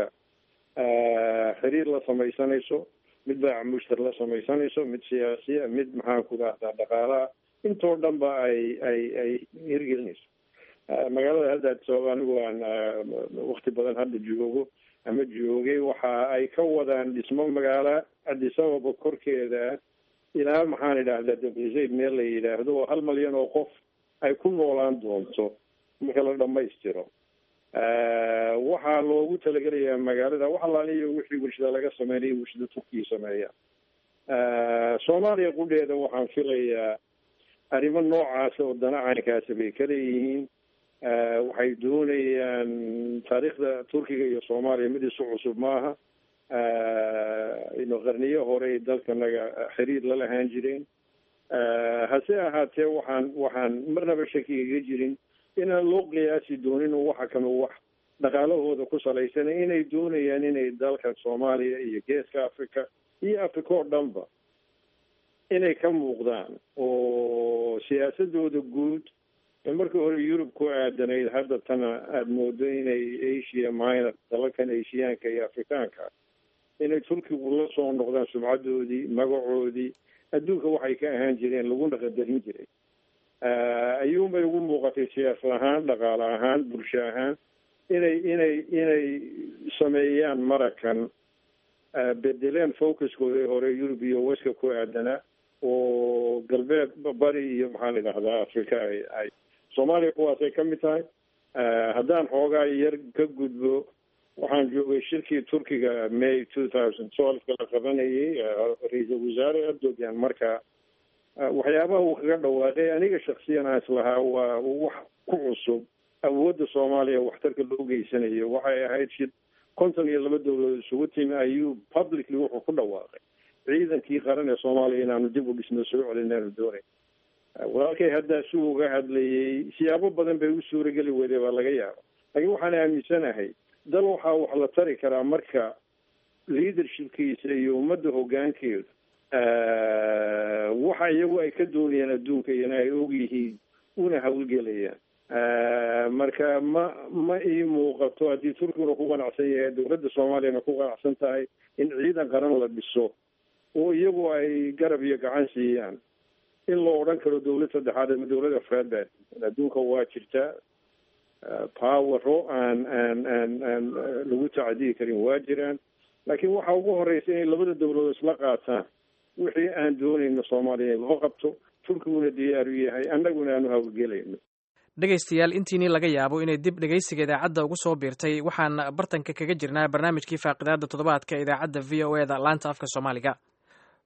xiriir la samaysanayso mid baac mushtar la samaysanayso mid siyaasiya mid maxaan ku rahdaa dhaqaalaha intoo dhan ba ay ay ay hirgelinayso magaalada hadda sabab anigu aan wakti badan hadda joogo ama joogay waxa ay ka wadaan dhismo magaala Addis Ababa korkeeda ilaa maxaan idhaahdaa dabiisayd meel la yidhaahdo oo hal malyan oo qof ay ku noolaan doonto marka la dhammaystiro waxaa loogu talagelayaa magaalada wax alaaliyo wixii warshada laga sameynaya warshada turkiya sameeya soomaaliya qudheeda waxaan filayaa arrimo noocaas oo dana caynkaasi bay ka leeyihiin waxay doonayaan taariikhda turkiga iyo soomaaliya mid isu cusub maaha ino qarniyo hore dalkanaga xiriir la lahaan jireen hase ahaatee waxaan waxaan marnaba shaki iga jirin inaan loo qiyaasi doonin oo waxa kama wax dhaqaalahooda ku salaysan inay doonayaan inay dalka soomaaliya iyo geeska africa iyo africa oo dhanba inay ka muuqdaan oo siyaasadooda guud markii hore yurub ku aadanayd hadda tana aada moodo inay asia minor dalalkan asiyaanka iyo afrikaanka inay turkigu la soo noqdaan sumcadoodii magacoodii adduunka waxay ka ahaan jireen laguna qadarin jiray ayuunbay ugu muuqatay siyaasad ahaan dhaqaale ahaan bulsho ahaan inay inay inay sameeyaan marakan bedeleen focuskooda hore yurub iyo weska ku aadanaa oo galbeed bari iyo maxaa la idhahdaa africa ay ay soomaaliya kuwaasay ka mid tahay haddaan xoogaa yar ka gudbo waxaan joogay shirkii turkiga may two thousand twelve-ka la qabanayay ra-iisul wasaare erdogan marka waxyaabaha uu kaga dhawaaqay aniga shaksiyan aan islahaa waa wax ku cusub awoodda soomaaliya waxtarka loo geysanayo waxay ahayd shid konton iyo laba dowladood isugu timi ayuu publicly wuxuu ku dhawaaqay ciidankii qaran ee soomaaliya inaanu dib u dhisno soo celinaanu doonay walaalkay haddaa si uga hadlayay siyaabo badan bay u suurageli weyday baa laga yaaba laakiin waxaan aaminsanahay dal waxaa wax la tari karaa marka leadershipkiisa iyo ummadda hoggaankeedu waxa iyagu ay ka doonayaan adduunka iyona ay og yihiin una hawlgelayaan marka ma ma ii muuqato haddii turkiguna ku qanacsan yahay dowladda soomaaliyana ku qanacsan tahay in ciidan qaran la dhiso oo iyagu ay garab iyo gacan siiyaan in loo odhan karo dowlad saddexaad ama dowlad afraad baa adduunka waa jirtaa powero aan aan aan aan lagu tacdiyi karin waa jiraan laakiin waxa ugu horeysa inay labada dowladood isla qaataan wixii aan doonayno soomaaliya in loo qabto turkiguna diyaaru yahay annaguna aanu hawlgelayno dhegaystayaal intiinii laga yaabo inay dib dhegaysiga idaacadda ugu soo biirtay waxaan bartanka kaga jirnaa barnaamijkii faaqidaada toddobaadka idaacadda v o e da laanta afka soomaaliga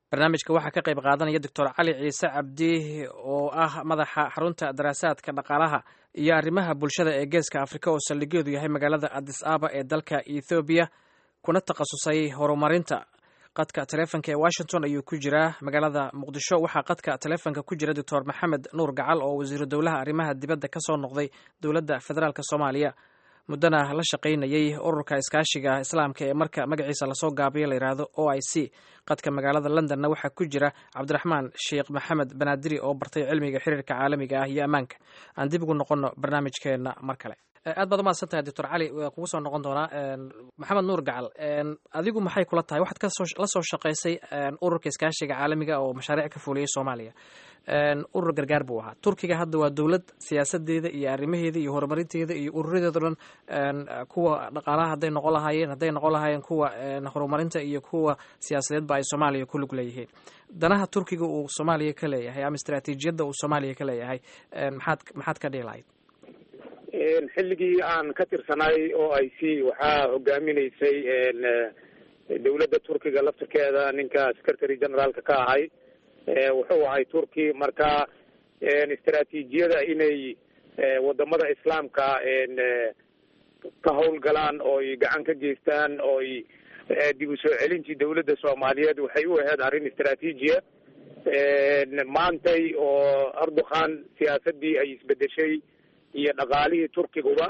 barnaamijka waxaa ka qayb qaadanaya doctor cali ciise cabdi oo ah madaxa xarunta daraasaadka dhaqaalaha iyo arrimaha bulshada ee geeska afrika oo saldhigeedu yahay magaalada addis aba ee dalka ethoobiya kuna takhasusay horumarinta qadka taleefonka ee washington ayuu ku jiraa magaalada muqdisho waxaa qadka taleefonka ku jira doctor maxamed nuur gacal oo wasiiru dowlaha arrimaha dibadda ka soo noqday dowladda federaalk soomaaliya muddana la shaqaynayay ururka iskaashiga islaamka ee marka magaciisa lasoo gaabiyo la yidhaahdo o i c qadka magaalada londonna waxaa ku jira cabdiraxmaan sheekh maxamed banaadiri oo bartay cilmiga xiriirka caalamiga ah iyo ammaanka aan dib ugu noqono barnaamijkeenna mar kale aad baad umahadsan tahay doctor cali waa kugu soo noqon doonaa maxamed nuur gacal adigu maxay kula tahay waxaad kasoo la soo shaqaysay ururka iskaashiga caalamiga oo mashaariic ka fuliyey soomaaliya urur gargaar buu ahaa turkiga hadda waa dowlad siyaasadeeda iyo arrimaheeda iyo horumarinteeda iyo ururadeeda dhan kuwa dhaqaalaha hadday noqon lahaayeen hadday noqon lahaayeen kuwa horumarinta iyo kuwa siyaasadeedba ay soomaaliya ku lug leeyihiin danaha turkiga uu soomaaliya ka leeyahay ama istaraatiijiyadda uu soomaaliya ka leeyahay maxaad maxaad ka dhihi lahayd xilligii aan ka tirsanay o i c waxaa hogaaminaysay dowladda turkiga laftirkeeda ninka secretary generaalka ka ahay wuxuu ahay turki marka istaraatiijiyada inay wadamada islaamka ka howlgalaan ooy gacan ka geystaan ooy dib u soo celintii dowladda soomaaliyeed waxay u ahayd arrin istaraatiijiya maantay oo erdogan siyaasadii ay isbedeshay iyo dhaqaalihii turkiguba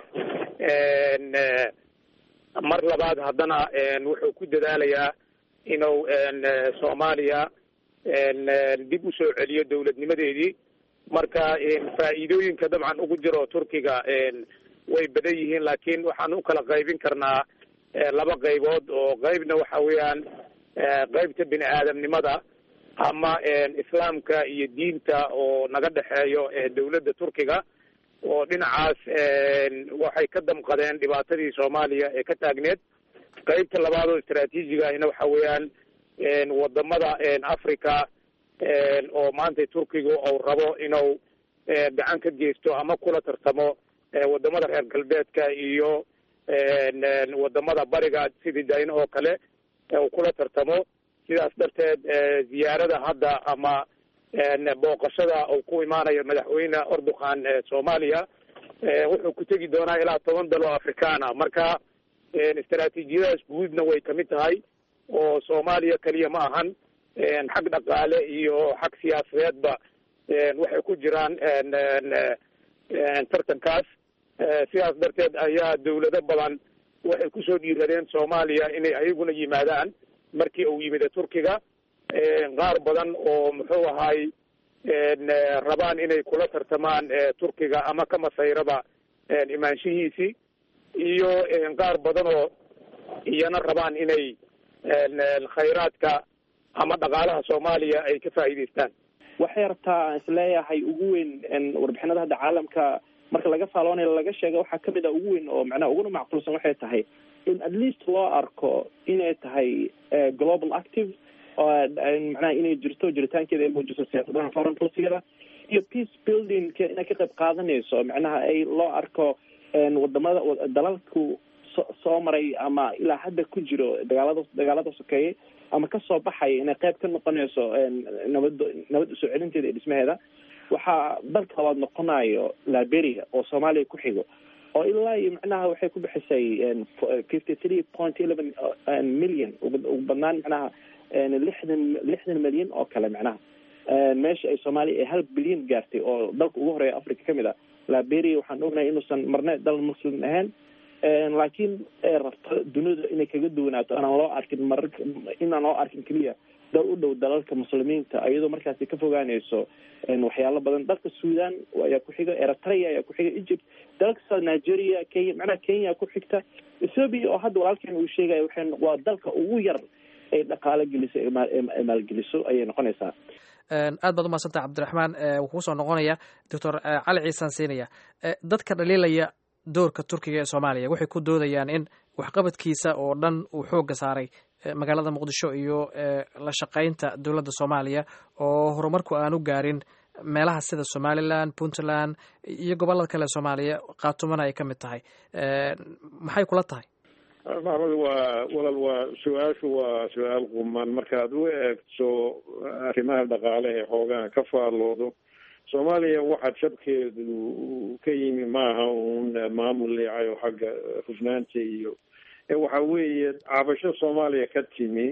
mar labaad haddana wuxuu ku dadaalayaa inuu soomaaliya dib u soo celiyo dowladnimadeedii marka faa'iidooyinka dabcan ugu jiro turkiga way badan yihiin laakiin waxaan u kala qaybin karnaa laba qaybood oo qaybna waxa weeyaan qaybta bini aadamnimada ama islaamka iyo diinta oo naga dhexeeyo dowladda turkiga oo dhinacaas waxay ka damqadeen dhibaatadii soomaaliya ee ka taagneed qaybta labaad oo istaraatiijiga ahina waxa weeyaan wadamada africa oo maanta turkiga uu rabo inuu gacan ka geysto ama kula tartamo wadamada reer galbeedka iyo wadamada bariga sidii dayna oo kale uu kula tartamo sidaas darteed ziyaarada hadda ama booqashada uu ku imaanayo madaxweyne erdogan soomaaliya wuxuu ku tegi doonaa ilaa toban dal oo afrikaana marka istaraatiijiyadaas guudna way kamid tahay oo soomaaliya keliya ma ahan xag dhaqaale iyo xag siyaasadeedba waxay ku jiraan tartankaas sidaas darteed ayaa dawlado badan waxay kusoo dhiiradeen soomaaliya inay ayaguna yimaadaan markii uu yimid turkiga qaar badan oo muxuu ahaay rabaan inay kula tartamaan turkiga ama ka masayraba imaanshihiisii iyo qaar badan oo iyana rabaan inay khayraadka ama dhaqaalaha soomaaliya ay ka faa'iidaystaan. waxay rabtaa aan isleeyahay ugu weyn warbixinada hadda caalamka marka laga faaloonayo laga sheega waxaa kamid a ugu weyn oo macnaha uguna macquulsan waxay tahay in at least loo arko inay tahay global active oo macnaha inay jirto jiritaankeeda ay muujiso siyaasadaha foreign policyada iyo peace building inay ka qayb qaadanayso macnaha ay loo arko wadamada dalalku soo maray ama ilaa hadda ku jiro dagaalada dagaalada sokeeye ama kasoo baxaya inay qayb ka noqonayso nabad nabad usoo celinteeda iyo dhismaheeda waxaa dalka labaad noqonayo Liberia oo Soomaaliya ku xigo oo ilaa iyo macnaha waxay ku bixisay fifty three point eleven million ugu badnaan macnaha lixdan lixdan milyan oo kale macnaha meesha ay Soomaaliya hal bilyan gaartay oo dalka ugu horeeya Afrika kamid ah Liberia waxaan ognahay inuusan marna dal muslim ahayn laakiin rabto dunida inay kaga duwanaato aan loo arkin mararka inaan loo arkin kaliya dal u dhow dalalka muslimiinta iyadoo markaasi ka fogaanayso waxyaalo badan dalka Suudaan ayaa ku xiga Eritrea ayaa ku xiga Egypt dalka Nigeria Kenya macnaha Kenya ku xigta Ethiopia oo hadda walaalkeen uu sheegay waxay waa dalka ugu yar ee dhaqaale geliso ee maalgeliso ayay noqonaysaa. aad baad umaadsantaha Cabdiraxmaan wuxuu soo noqonaya Doctor Cali Ciise siinaya dadka dhaliilaya doorka Turkiga ee Soomaaliya waxay ku doodayaan in waxqabadkiisa oo dhan uu xooga saaray magaalada Muqdisho iyo la shaqaynta dawladda Soomaaliya oo horumarku aanu gaarin meelaha sida Somaliland, Puntland iyo gobolada kale Soomaaliya qaatumana ay kamid tahay maxay kula tahay maxamed waa walal waa su-aashu waa su-aal quman markaad u eegto arrimaha dhaqaale ee xoogaha ka faalloodo soomaaliya waxaa jabkeedu ka yimi maaha uun maamul leecayo xagga hufnaanta iyo waxa weeye cabasho soomaaliya ka timi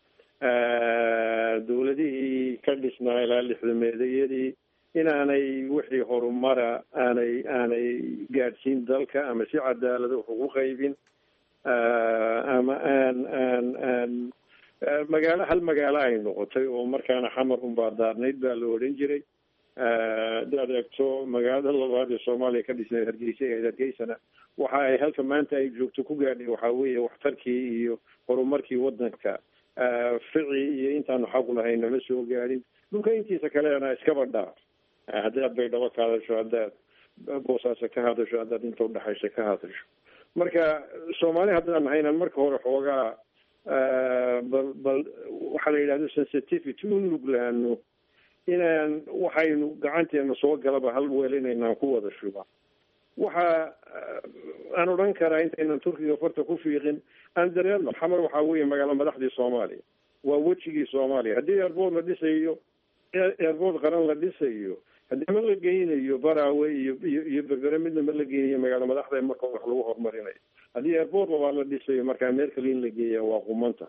dawladihii ka dhisnaa ilaa lixdameedayadii inaanay wixii horumara aanay aanay gaadhsiin dalka ama si cadaalada wax ugu qaybin ama aan aan aan magaalo hal magaalo ay noqotay oo markaana xamar unbaa daarnayd baa la odhan jiray hadaad eegto magaalada labaad ee soomaaliya ka dhisnayd hargeysa ee hargeysana waxa ay halka maanta ay joogto ku gaadhay waxaa weeye waxtarkii iyo horumarkii wadanka fici iyo intaanu xaq lahayn nama soo gaadhin dhulka intiisa kalena iskaba dhaaf haddaad baydhabo ka hadasho haddaad boosaaso ka hadasho haddaad inta udhexaysa ka hadasho marka soomaali haddaan nahaynan marka hore xoogaa bal bal waxaa la yidhahdo sensitivity u nuglaano inaan waxaynu gacanteena soo galaba hal weel inaynaan ku wada shuba waxa aan odhan karaa intaynan turkiga farta ku fiiqin aan dareerno xamar waxaa weeye magaalo madaxdii soomaaliya waa wejigii soomaaliya haddii airboort la dhisayo airboort qaran la dhisayo haddii ma la geynayo baraawe iyo iyo iyo berbere midna ma la geynayo magaalo madaxda marka wax lagu horumarinayo haddii airboort labaa la dhisayo markaa meel kale in la geeya waa qumanta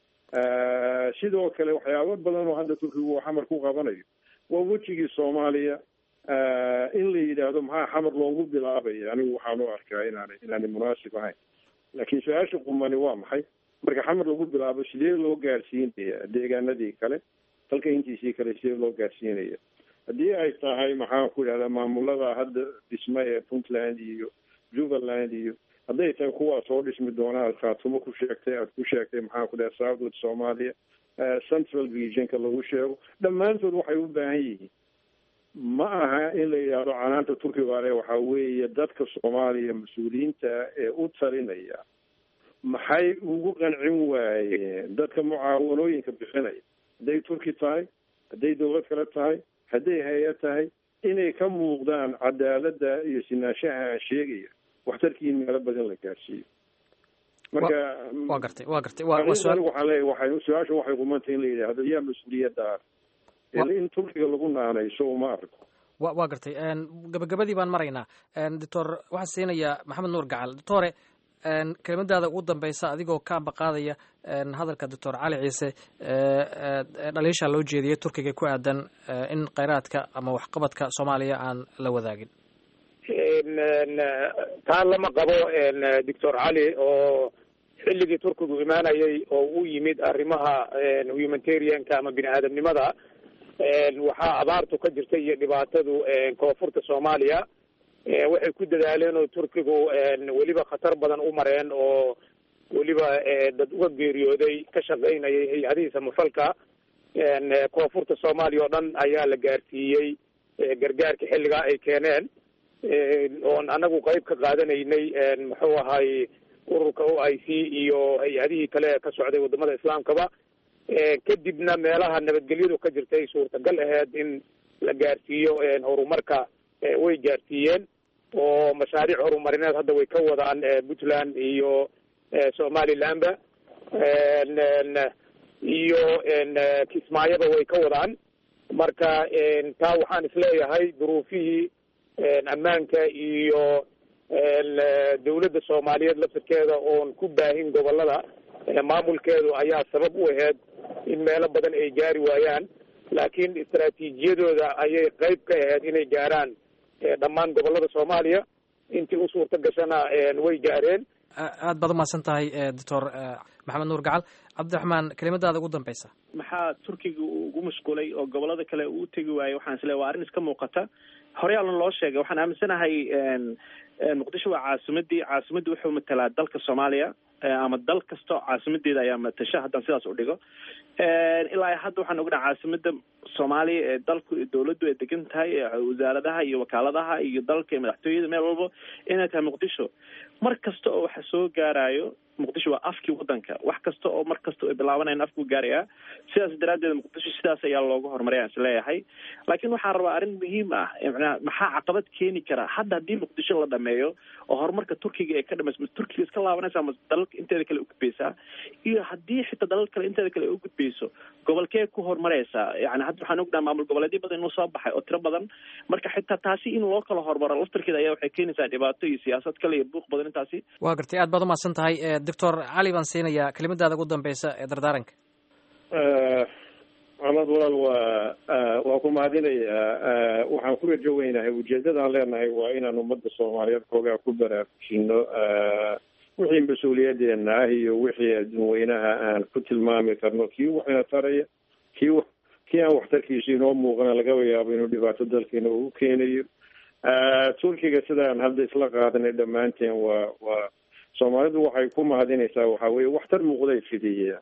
sidoo kale waxyaabo badan oo hadda turkigu uu xamar ku qabanayo waa wejigii soomaaliya in la yidhaahdo maxaa xamar loogu bilaabaya anigu waxaan u arkaa inaanay inaanay munaasib ahayn laakiin su-aasha qumani waa maxay marka xamar lagu bilaabo sidee loo gaarsiinaya deegaanadii kale dalka intiisii kale sidee loo gaarsiinaya haddii ay tahay maxaan ku idhahdaa maamulada hadda dhisma ee puntland iyo jubbaland iyo hadday tahay kuwaa soo dhismi doonaa aad khaatumo ku sheegtay aad ku sheegtay maxaan ku dhaha southwest soomaaliya central regionka lagu sheego dhammaantood waxay u baahan yihiin ma aha in la yidhaahdo canaanta turkiga ale waxaa weeye dadka soomaaliya mas-uuliyiinta ee u talinaya maxay ugu qancin waayeen dadka mucaawanooyinka bixinaya hadday turki tahay hadday dawlad kale tahay hadday hay-ad tahay inay ka muuqdaan cadaaladda iyo sinaanshaha aan sheegaya waxtarkii meelo badan la gaarsiiyo marka waa gartay waa gartay waxaan leeyahay waxay su-aasha waxay qumantay in la yidhaahdo yaa mas-uuliyadda in turkiga lagu naanayso uma arko wa waa gartay gabagabadii baan maraynaa doctor waxaan siinayaa maxamed nuur gacal doctore kelimadaada ugu dambeysa adigoo ka ambaqaadaya hadalka doctor cali ciise dhaliisha loo jeediyay turkiga ku aadan in kheyraadka ama waxqabadka soomaaliya aan la wadaagin taa lama qabo doctor cali oo xilligii turkigu imaanayay oo u yimid arrimaha humanitarianka ama bini aadamnimada waxaa abaartu ka jirtay iyo dhibaatadu koonfurta soomaaliya waxay ku dadaaleen oo turkigu weliba khatar badan u mareen oo weliba dad uga geeriyooday ka shaqaynayay hay-adihii samafalka koonfurta soomaaliya oo dhan ayaa la gaarsiiyey gargaarka xilligaa ay keeneen oon anagu qayb ka qaadanaynay muxuu ahay ururka o i c iyo hay-adihii kale ka socday wadamada islaamkaba kadibna meelaha nabadgelyadu ka jirtay suurtagal aheyd in la gaarsiiyo horumarka way gaarsiiyeen oo mashaariic horumarineed hadda way ka wadaan puntland iyo somalilandba iyo kismaayoba way ka wadaan marka taa waxaan isleeyahay duruufihii ammaanka iyo dawladda soomaaliyeed laftirkeeda oon ku baahin gobolada maamulkeedu ayaa sabab u aheyd in meelo badan ay gaari waayaan laakiin istaraatiijiyadooda ayay qayb ka aheyd inay gaaraan dhammaan gobolada soomaaliya intii u suurta gashana way gaareen aad baad umahadsan tahay doctor maxamed nuur gacal cabdiraxmaan kelimadaada ugu dambeysa maxaa turkiga ugu mashquulay oo gobolada kale uu tegi waayey waxaan isleeyahay waa arrin iska muuqata horeyaalna loo sheegay waxaan aaminsanahay muqdisho waa caasimadii caasimadii wuxuu matalaa dalka soomaaliya ama dal kasto caasimadeeda ayaa matasha haddaan sidaas u dhigo ilaa hadda waxaan ognaha caasimada soomaaliya ee dalku dawladdu ay degan tahay wasaaradaha iyo wakaaladaha iyo dalka iyo madaxtooyada meel walba inay tahay muqdisho mar kasta oo waxa soo gaarayo muqdisho waa afkii wadanka wax kasta oo mar kasta ay bilaabanayaan afku gaarayaa sidaas daraaddeed muqdisho sidaas ayaa looga horumaraya is leeyahay laakiin waxaan rabaa arrin muhiim ah macnaha maxaa caqabad keeni kara hadda haddii muqdisho la dhameeyo oo horumarka turkiga ee ka dhamayso turkiga iska laabanaysa ama dalalka inteeda kale u gudbaysaa iyo haddii xitaa dalal kale inteeda kale u gudbayso gobolkee ku horumaraysaa yani hadda waxaan ognaha maamul goboleedyo badan inuu soo baxay oo tiro badan marka xitaa taasi in loo kala horumaro laftarkeeda ayaa waxay keenaysaa dhibaato iyo siyaasad kale iyo buuq badan intaasi waa gartay aad baad umahadsan tahay doctor cali baan siinayaa kelimadaada ugu dambeysa ee dardaaranka maxamed walaal waa waa ku mahadinayaa waxaan ku rajo weynahay ujeedadaan leenahay waa inaan ummadda soomaaliyeed koogaa ku baraarujino wixii mas-uuliyadeena ah iyo wixii adduunweynaha aan ku tilmaami karno kii waxina taraya kii kii aan waxtarkiisa inoo muuqana lagaba yaabo inuu dhibaato dalkeena ugu keenayo turkiga sidaan hadda isla qaadanay dhammaanteen waa waa soomaalidu waxay ku mahadinaysaa waxaa weeye waxtar muuqday fidiya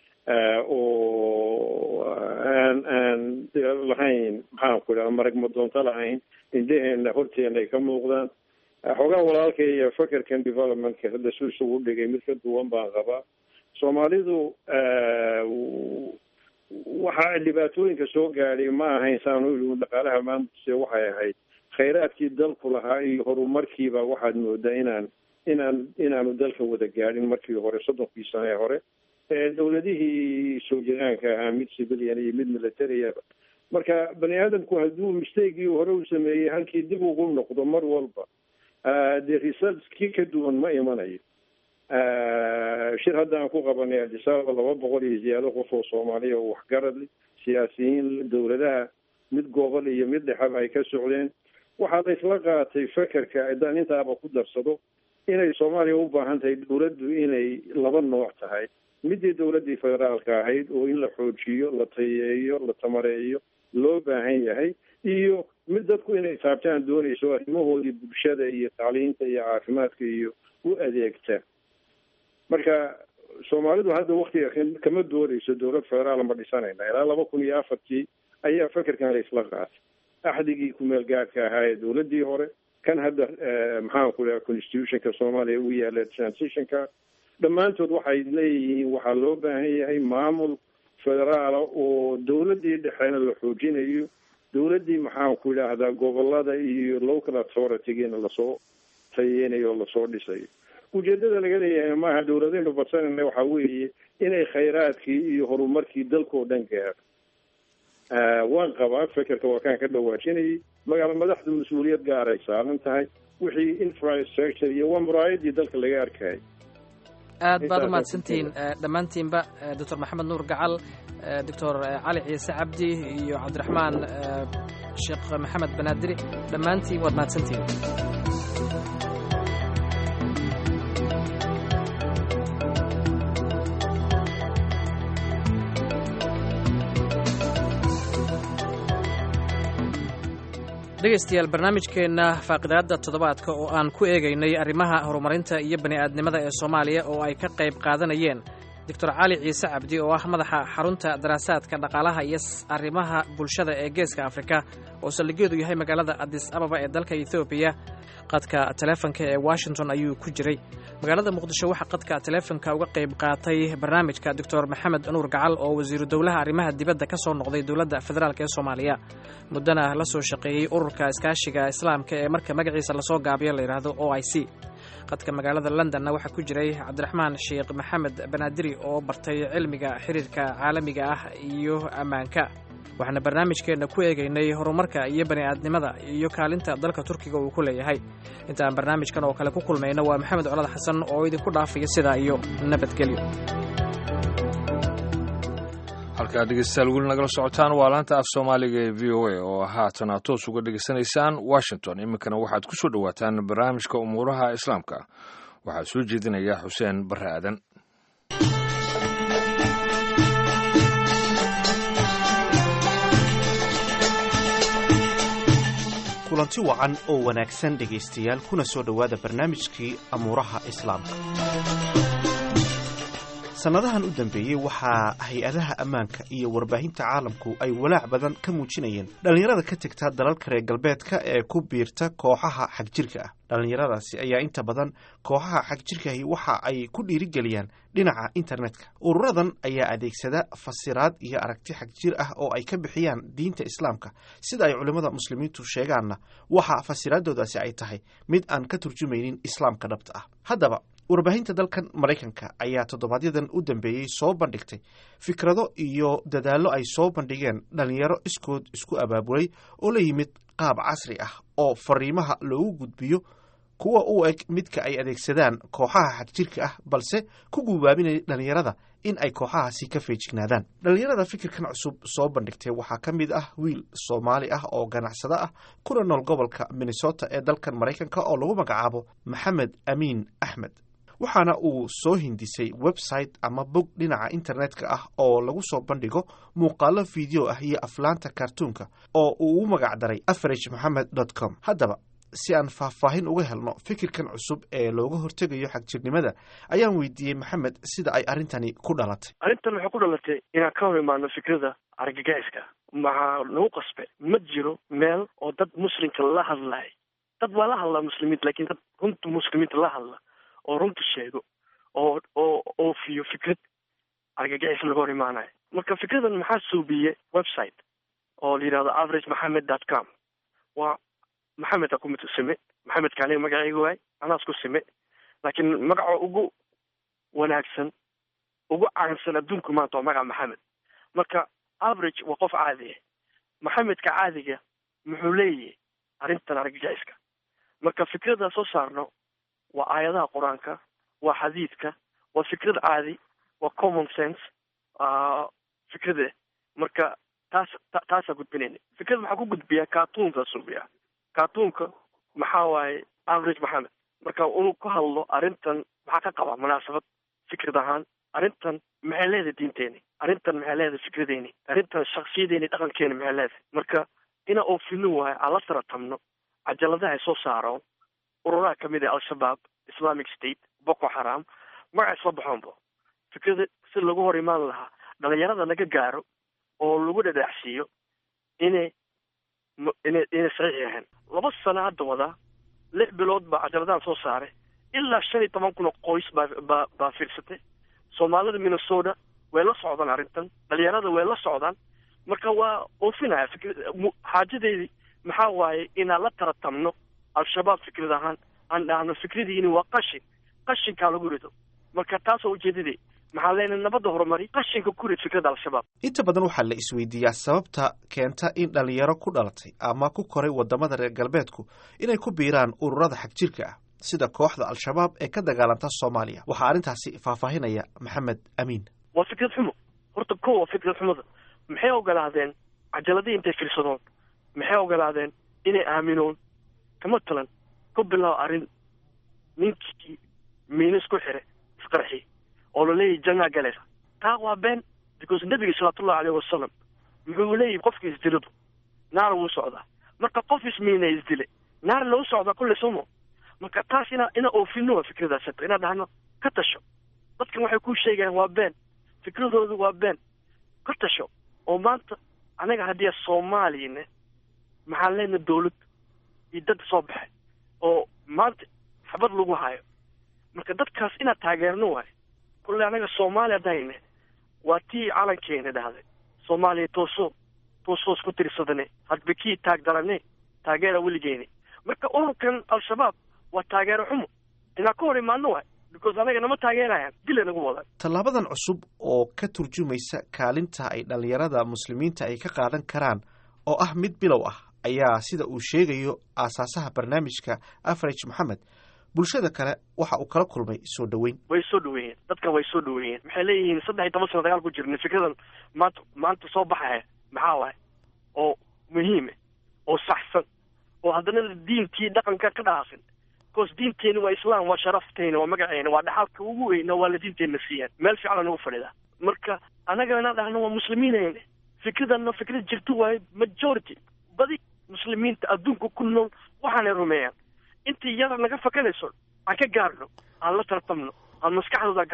oo aan aan lahayn maxaan ku idhaha marag madoonto lahayn indhaheena horteena ay ka muuqdaan xoogaa walaalka iyo fakerkan developmentka hadda su isugu dhigay mid ka duwan baan qabaa soomaalidu waxa dhibaatooyinka soo gaadhay ma ahayn saan u ii dhaqaalaha maamulkiisa waxay ahayd khayraadkii dalku lahaa iyo horumarkiiba waxaad moodaa inaan inaan inaanu dalka wada gaadhin markii hore soddonkii sano ee hore dawladihii soo jiraanka ahaa mid civilian iyo mid militariaba marka bani aadamku hadduu mistakegii hore u sameeyey halkii dib ugu noqdo mar walba dee results kii ka duwan ma imanayo shir hadda aan ku qabanay Addis Ababa laba boqol iyo ziyaado qof oo Soomaaliya oo waxgarad siyaasiyiin dawladaha mid gobol iyo mid dhexaba ay ka socdeen waxaa la isla qaatay fakarka idan intaaba ku darsado inay Soomaaliya u baahan tahay dawladdu inay laba nooc tahay midii dawladii federaalka ahayd oo in la xoojiyo la tayeeyo la tamareeyo loo baahan yahay iyo mid dadku inay taabtaan doonayso arrimahoodii bulshada iyo tacliinta iyo caafimaadka iyo u adeegta marka Soomaalidu hadda waqtiga kama doonayso dawlad federaal ma dhisanayna ilaa laba kun iyo afartii ayaa fakarkan la isla qaatay axdigii ku meel gaarka ahaa ee dawladii hore kan hadda maxaan ku leeyahay constitutionka Soomaaliya uu yaala transitionka dhammaantood waxay leeyihiin waxaa loo baahan yahay maamul federaal oo dawladii dhexeena la xoojinayo dawladii maxaan ku idhaahdaa gobolada iyo local authority-gina lasoo tayeenayo oo lasoo dhisayo ujeedada laga leeyahay maaha dawladaynu badsanayna waxaa weeye inay khayraadkii iyo horumarkii dalkao dhan gaaro waan qabaa fekerka waa kaan ka dhawaajinayay magaala madaxdu mas-uuliyad gaar ay saaran tahay wixii infrastructure iyo waa muraayadii dalka laga arkayay aad baad umahadsantihiin dhammaantiinba doctor maxamed nuur gacal doctor cali ciise cabdi iyo cabdiraxmaan sheekh maxamed banaadiri dhammaantiin waad mahadsantihiin dhegaystayaal barnaamijkeenna faaqidaadda toddobaadka oo aan ku eegaynay arrimaha horumarinta iyo bani'aadnimada ee soomaaliya oo ay ka qayb qaadanayeen doctor cali ciise cabdi oo ah madaxa xarunta daraasaadka dhaqaalaha iyo arrimaha bulshada ee geeska afrika oo saldhiggeedu yahay magaalada addis ababa ee dalka ethoobiya qadka taleefanka ee washington ayuu ku jiray magaalada muqdisho waxaa qadka taleefanka uga qayb qaatay barnaamijka doctor maxamed nuur gacal oo wasiiru dowlaha arrimaha dibadda ka soo noqday dowladda federaalk ee soomaaliya muddana la soo shaqeeyey ururka iskaashiga islaamka ee marka magaciisa lasoo gaabiyo la yidhaahdo o i c qadka magaalada londonna waxaa ku jiray cabdiraxmaan sheekh maxamed banaadiri oo bartay cilmiga xiriirka caalamiga ah iyo ammaanka waxaana barnaamijkeenna ku eegaynay horumarka iyo bani'aadnimada iyo kaalinta dalka turkiga uu ku leeyahay intaan barnaamijkan oo kale ku kulmayna waa maxamed colad xasan oo idinku dhaafaya sidaa iyo nabadgelyo halkaad dhegeystayaal weli nagala socotaan waa laanta af soomaaliga ee v o a oo haatana toos uga dhegeysanaysaan washington iminkana waxaad ku soo dhowaataan barnaamijka umuuraha islaamka waxaa soo jeedinaya xuseen barre aadan kulanti wacan oo wanaagsan dhegaystayaal kuna soo dhowaada barnaamijkii amuuraha islaamka sannadahan u dambeeyey waxaa hay-adaha ammaanka iyo warbaahinta caalamku ay walaac badan ka muujinayeen dhallinyarada ka tegta dalalka reer galbeedka ee ku biirta kooxaha xagjirka ah. dhallinyaradaasi ayaa inta badan kooxaha xagjirkahi waxa ay ku dhiirigeliyaan dhinaca internetka. ururadan ayaa adeegsada fasiraad iyo aragti xagjir ah oo ay ka bixiyaan diinta islaamka. sida ay culimmada muslimiintu sheegaanna waxa fasiraadoodaasi ay tahay mid aan ka turjumaynin islaamka dhabta ah. haddaba warbaahinta dalkan maraykanka ayaa toddobaadyaddan u dambeeyey soo bandhigtay fikrado iyo dadaallo ay soo bandhigeen dhallinyaro iskood isku abaabulay oo la yimid qaab casri ah oo fariimaha loogu gudbiyo kuwa u eg midka ay adeegsadaan kooxaha xagjirka ah, balse ku gubaabinaya dhallinyarada in ay kooxahaasi ka feejignaadaan. dhallinyarada fikirkan cusub soo bandhigtay waxaa ka mid ah wiil soomaali ah oo ganacsado ah kuna nool gobolka minnesota ee dalkan maraykanka oo lagu magacaabo maxamed amiin axmed. waxaana uu soo hindisay website ama bog dhinaca internetka ah oo lagu soo bandhigo muuqaalo video ah iyo aflaanta kartuunka oo uu u magac daray average mohamed dot com. haddaba si aan faahfaahin uga helno fikirkan cusub ee looga hortegayo xagjirnimada ayaan weydiiyey maxamed sida ay arrintani ku dhalatay. arrintan waxay ku dhalatay inaan ka hor imaano fikrada argagixiska. maxaa nagu qasbe ma jiro meel oo dad muslimka la hadlay. dad waa la hadlaa muslimiinta, laakiin dad runta muslimiinta la hadla oo runta sheego oo oo oofiyo fikrad argagixis laga hor imaanayo. marka fikradan maxaa suubiye website oo la yidhahdo average mohamed dot com. waa maxamed aku mid sime maxamedka aniga magacayga waay anaa isku sime, laakiin magaca ugu wanaagsan ugu caansan adduunku maanta waa magaca maxamed. marka average waa qof caadi ah, maxamedka caadiga muxuu leeyahay arrintan argagixiska. marka fikrada soo saarno waa aayadaha qur-aanka, waa xadiidka, waa fikrad caadi, waa common sense fikrade. marka taas taasaa gudbinayna. fikrad maxaa ku gudbiyaa cartoonka suubiya. cartoonka maxaa waaye average maxamed. marka inuu ka hadlo arrintan maxaa ka qaba munaasabad fikrad ahaan, arrintan maxay leedahay diinteeni, arrintan maxay leedahay fikradeeni, arrintan shaksiyadeeni dhaqankeeni maxay leedahay. marka ina oofino waayo aan la taratamno cajaladaha ay soo saaro ururaha kamid ah al-shabaab, islamic state, boko haram, magaca isla baxoonba. fikrada si lagu hor imaan lahaa dhalinyarada laga gaaro oo lagu dhadhaacsiiyo inay inay inay saxiix yahaan. laba sano hadda wadaa, lix bilood baa cajaladahan soo saaray, ilaa shan iyo toban kun oo qoys baa baa baa fiirsatay. soomaalida minnesota way la socdaan arrintan, dhalinyarada way la socdaan. marka waa oofinaya fikrad xaajadeedii maxaa waaye inaan la taratamno al-shabaab fikrad ahaan, aan dhahno fikradiini waa qashin, qashinkaa lagu rido. marka taasoo ujeedadii maxaa leenahay nabadda horumari, qashinka ku rid fikrada al-shabaab. inta badan waxaa la isweydiiyaa sababta keenta in dhalinyaro ku dhalatay ama ku koray wadamada reer galbeedku inay ku biiraan ururada xagjirka ah sida kooxda al-shabaab ee ka dagaalanta soomaaliya. waxaa arrintaasi faahfaahinaya maxamed amiin. waa fikrad xumo. horta ko waa fikrad xumada. maxay ogolaadeen cajaladii intay fiirsadoon, maxay ogolaadeen inay aaminoon kama talan ku bilaabo arrin ninkii miinis ku xire isqarxi oo laleeyahy janaa galaysa. taa waa been, because nabiga salawaatullahi aleyhi wasalam muxuu leeyahy qofka isdiladu naar wuu socdaa. marka qof ismiina isdile naar loo socdaa kulle sumo. marka taas ina ina oofino waa fikradaas, inaa dhahno ka tasho. dadkan waxay ku sheegayaan waa been, fikradoodu waa been, ka tasho. oo maanta anaga haddii soomaaliyane maxaan leenahay dawlad iyo dad soo baxay oo maanta xabad lagu hayo. marka dadkaas inaad taageerno waayo. kulle anaga soomaaliya dahayne waa tii calankeena dhahday soomaaliya tooso toosoos ku tirsadane hadba kii taag darane taageera weligeeni. marka ururkan al-shabaab waa taageero xumo, inaan ka hor imaano waayo, because anaga nama taageerayaan, dila nagu wadaan. tallaabadan cusub oo ka turjumaysa kaalinta ay dhallinyarada muslimiinta ay ka qaadan karaan oo ah mid bilow ah ayaa sida uu sheegayo aasaasaha barnaamijka average mohamed bulshada kale waxa uu kala kulmay soo dhaweyn. way soo dhaweeyeen, dadkan way soo dhaweeyeen. maxay leeyihiin saddex iyo toban sano dagaal ku jirna, fikradan maanta maanta soo baxaya maxaa waaye oo muhiime oo saxsan oo haddana diintii dhaqanka ka dhaafin. because diinteeni waa islaam, waa sharafteeni, waa magaceeni, waa dhaxalka ugu weyna, waa la diinteenna siiyaan. meel fiican ugu fadhidaa. marka anaga inaan dhahno waa muslimiinayne, fikradanna fikrad jirto waaye. majority badi muslimiinta adduunka ku nool waxaanay rumeeyaan. intii yada naga fakanayso aan ka gaarno, aan la tartamno, aan maskaxdooda galno,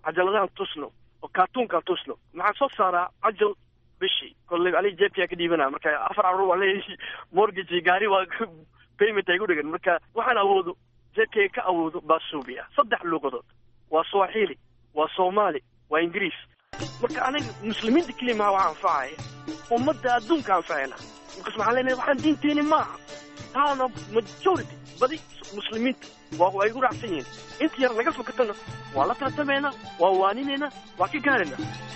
cajaladahan tusno oo kaatuunkaan tusno maxaan soo saaraa cajal bishii kolley ali jeebkiyaa ka dhiibanaa marka afar carruur waa leeyahay mortgage gaari waa payment ay ku dhigan marka waxaan awoodo jeebkayga ka awoodo baa suubiya saddex luuqadood waa swahili waa soomaali waa ingiriis marka aniga muslimiinta keliya maha waxaa anfacaya ummadda adduunka anfacayna markaas waxaan leenahay waxaan diinteeni maaha taana majority badi muslimiinta waa ay u raacsan yihiin inta yar laga fakatana waa la tartamaynaa waa waaninayna waa ka gaarayna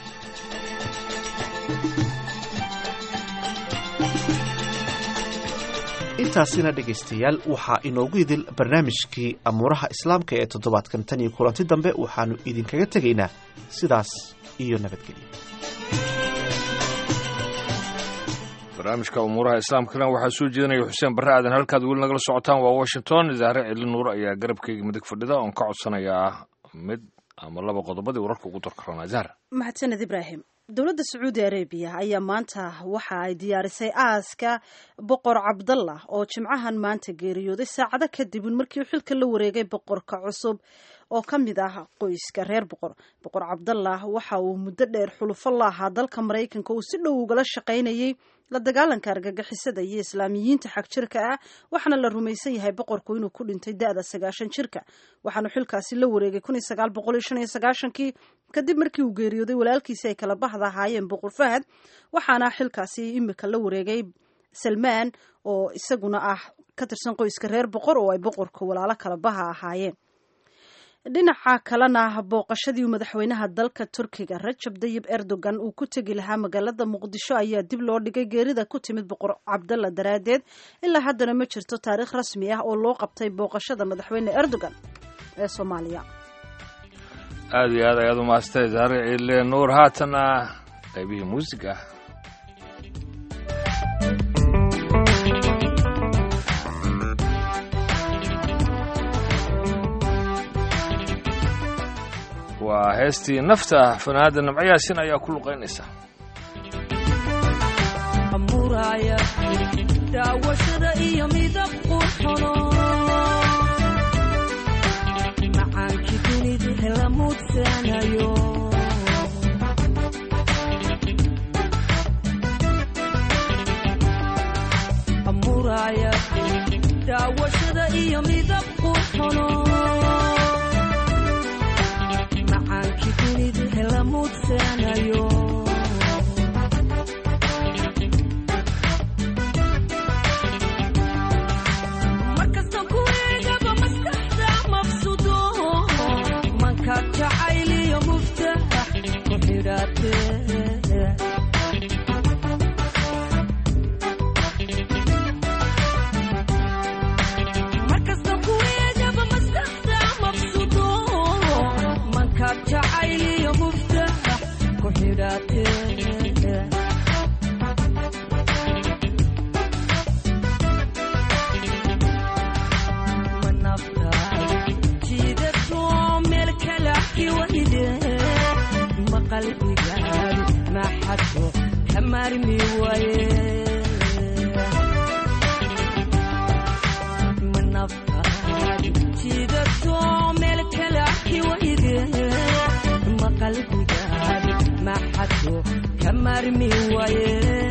intaasina dhegaystayaal waxaa inoogu idil barnaamijkii amuuraha islaamka ee toddobaadkan tan iyo kulanti dambe waxaanu idinkaga tegaynaa sidaas iyo nabadgelyo barnaamijka umuuraha islaamkana waxaa soo jeedinaya xuseen barre aadan halkaad weli nagala socotaan waa washington zahre celi nuur ayaa garabkeyga midig fadhida oon ka codsanayaa mid ama laba qodobadii wararka ugu darkaroonaa zahra mahadsaned ibraahim dowladda sacuudi arabiya ayaa maanta waxa ay diyaarisay aaska boqor cabdallah oo jimcahan maanta geeriyooday saacado kadib markii uu xilka la wareegay boqorka cusub oo ka mid ah qoyska reer boqor boqor cabdallah waxa uu muddo dheer xulufo la ahaa dalka maraykanka uu si dhow ugala shaqaynayay la dagaalanka argagixisada iyo islaamiyiinta xag jirka ah waxaana la rumaysan yahay boqorku inuu ku dhintay da-da sagaashan jirka waxaanu xilkaasi la wareegay kun iyo sagaal boqol iyo shan iyo sagaashankii kadib markii uu geeriyooday walaalkiisi ay kala bahda ahaayeen boqor fahad waxaana xilkaasi imika la wareegay salmaan oo isaguna ah ka tirsan qoyska reer boqor oo ay boqorka walaalo kala baha ahaayeen dhinaca kalena booqashadii madaxweynaha dalka turkiga rajab dayib erdogan uu ku tegi lahaa magaalada muqdisho ayaa dib loo dhigay geerida ku timid boqor cabdalla daraadeed ilaa haddana ma jirto taariikh rasmi ah oo loo qabtay booqashada madaxweyne erdogan ee soomaaliya aada iyo aad ayaad umaastay zahre ciile nuur haatana qaybihii muusiga ah waa heestii nafta fanaanada nimco yaasin ayaa ku luqaynaysa amuraya daawashada iyo midab qurxono macaankii dunida hela muudsanayo amuraya daawashada iyo midab qurxono dunida hela muudsanayo markasta ku eegaba maskaxda maqsudo manka jacayliyo muftax ku xidhaate markasta ku eegaba maskaxda maqsudo manka jacayliyo muftax ku xidhaate manafta jiidato meel kala kiwayde ma qalbigaad maxadko ka maarmi waaye manafta jiidato meel kala kiwayde ma qalbigaad maxadko ka maarmi waaye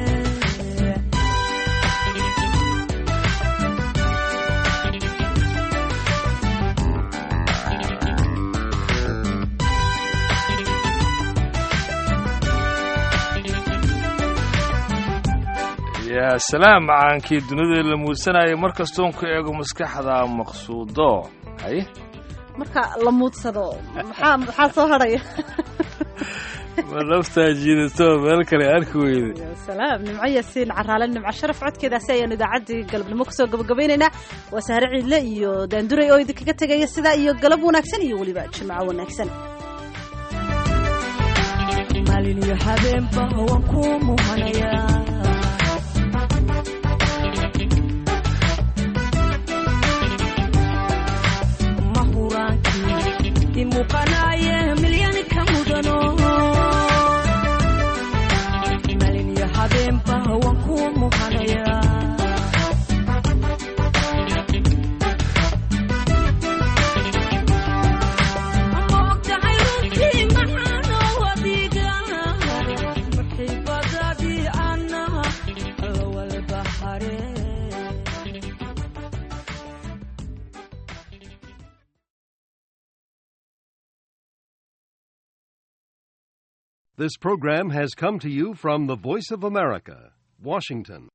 yaa salaam macaankii dunida la muudsanayay mar kastoon ku eego maskaxda maqsuudo haye marka la muudsado maxaa maxaa soo hadhaya ma naftaa jiidato meel kale arki weyde salaam nimco yaasiin caraale nimco sharaf codkeedaasi ayaan idaacaddii galabnimo kusoo gabagabaynaynaa waa sahre ciidle iyo daanduray oo idinkaga tegaya sidaa iyo galab wanaagsan iyo weliba jimco wanaagsan maalin iyo habeenba waan ku muhanaya imuqanaaye milyan ka mudano maalin iyo habeenba waan ku muhanaya ma ogtahay runtii This program has come to you from the Voice of America, Washington.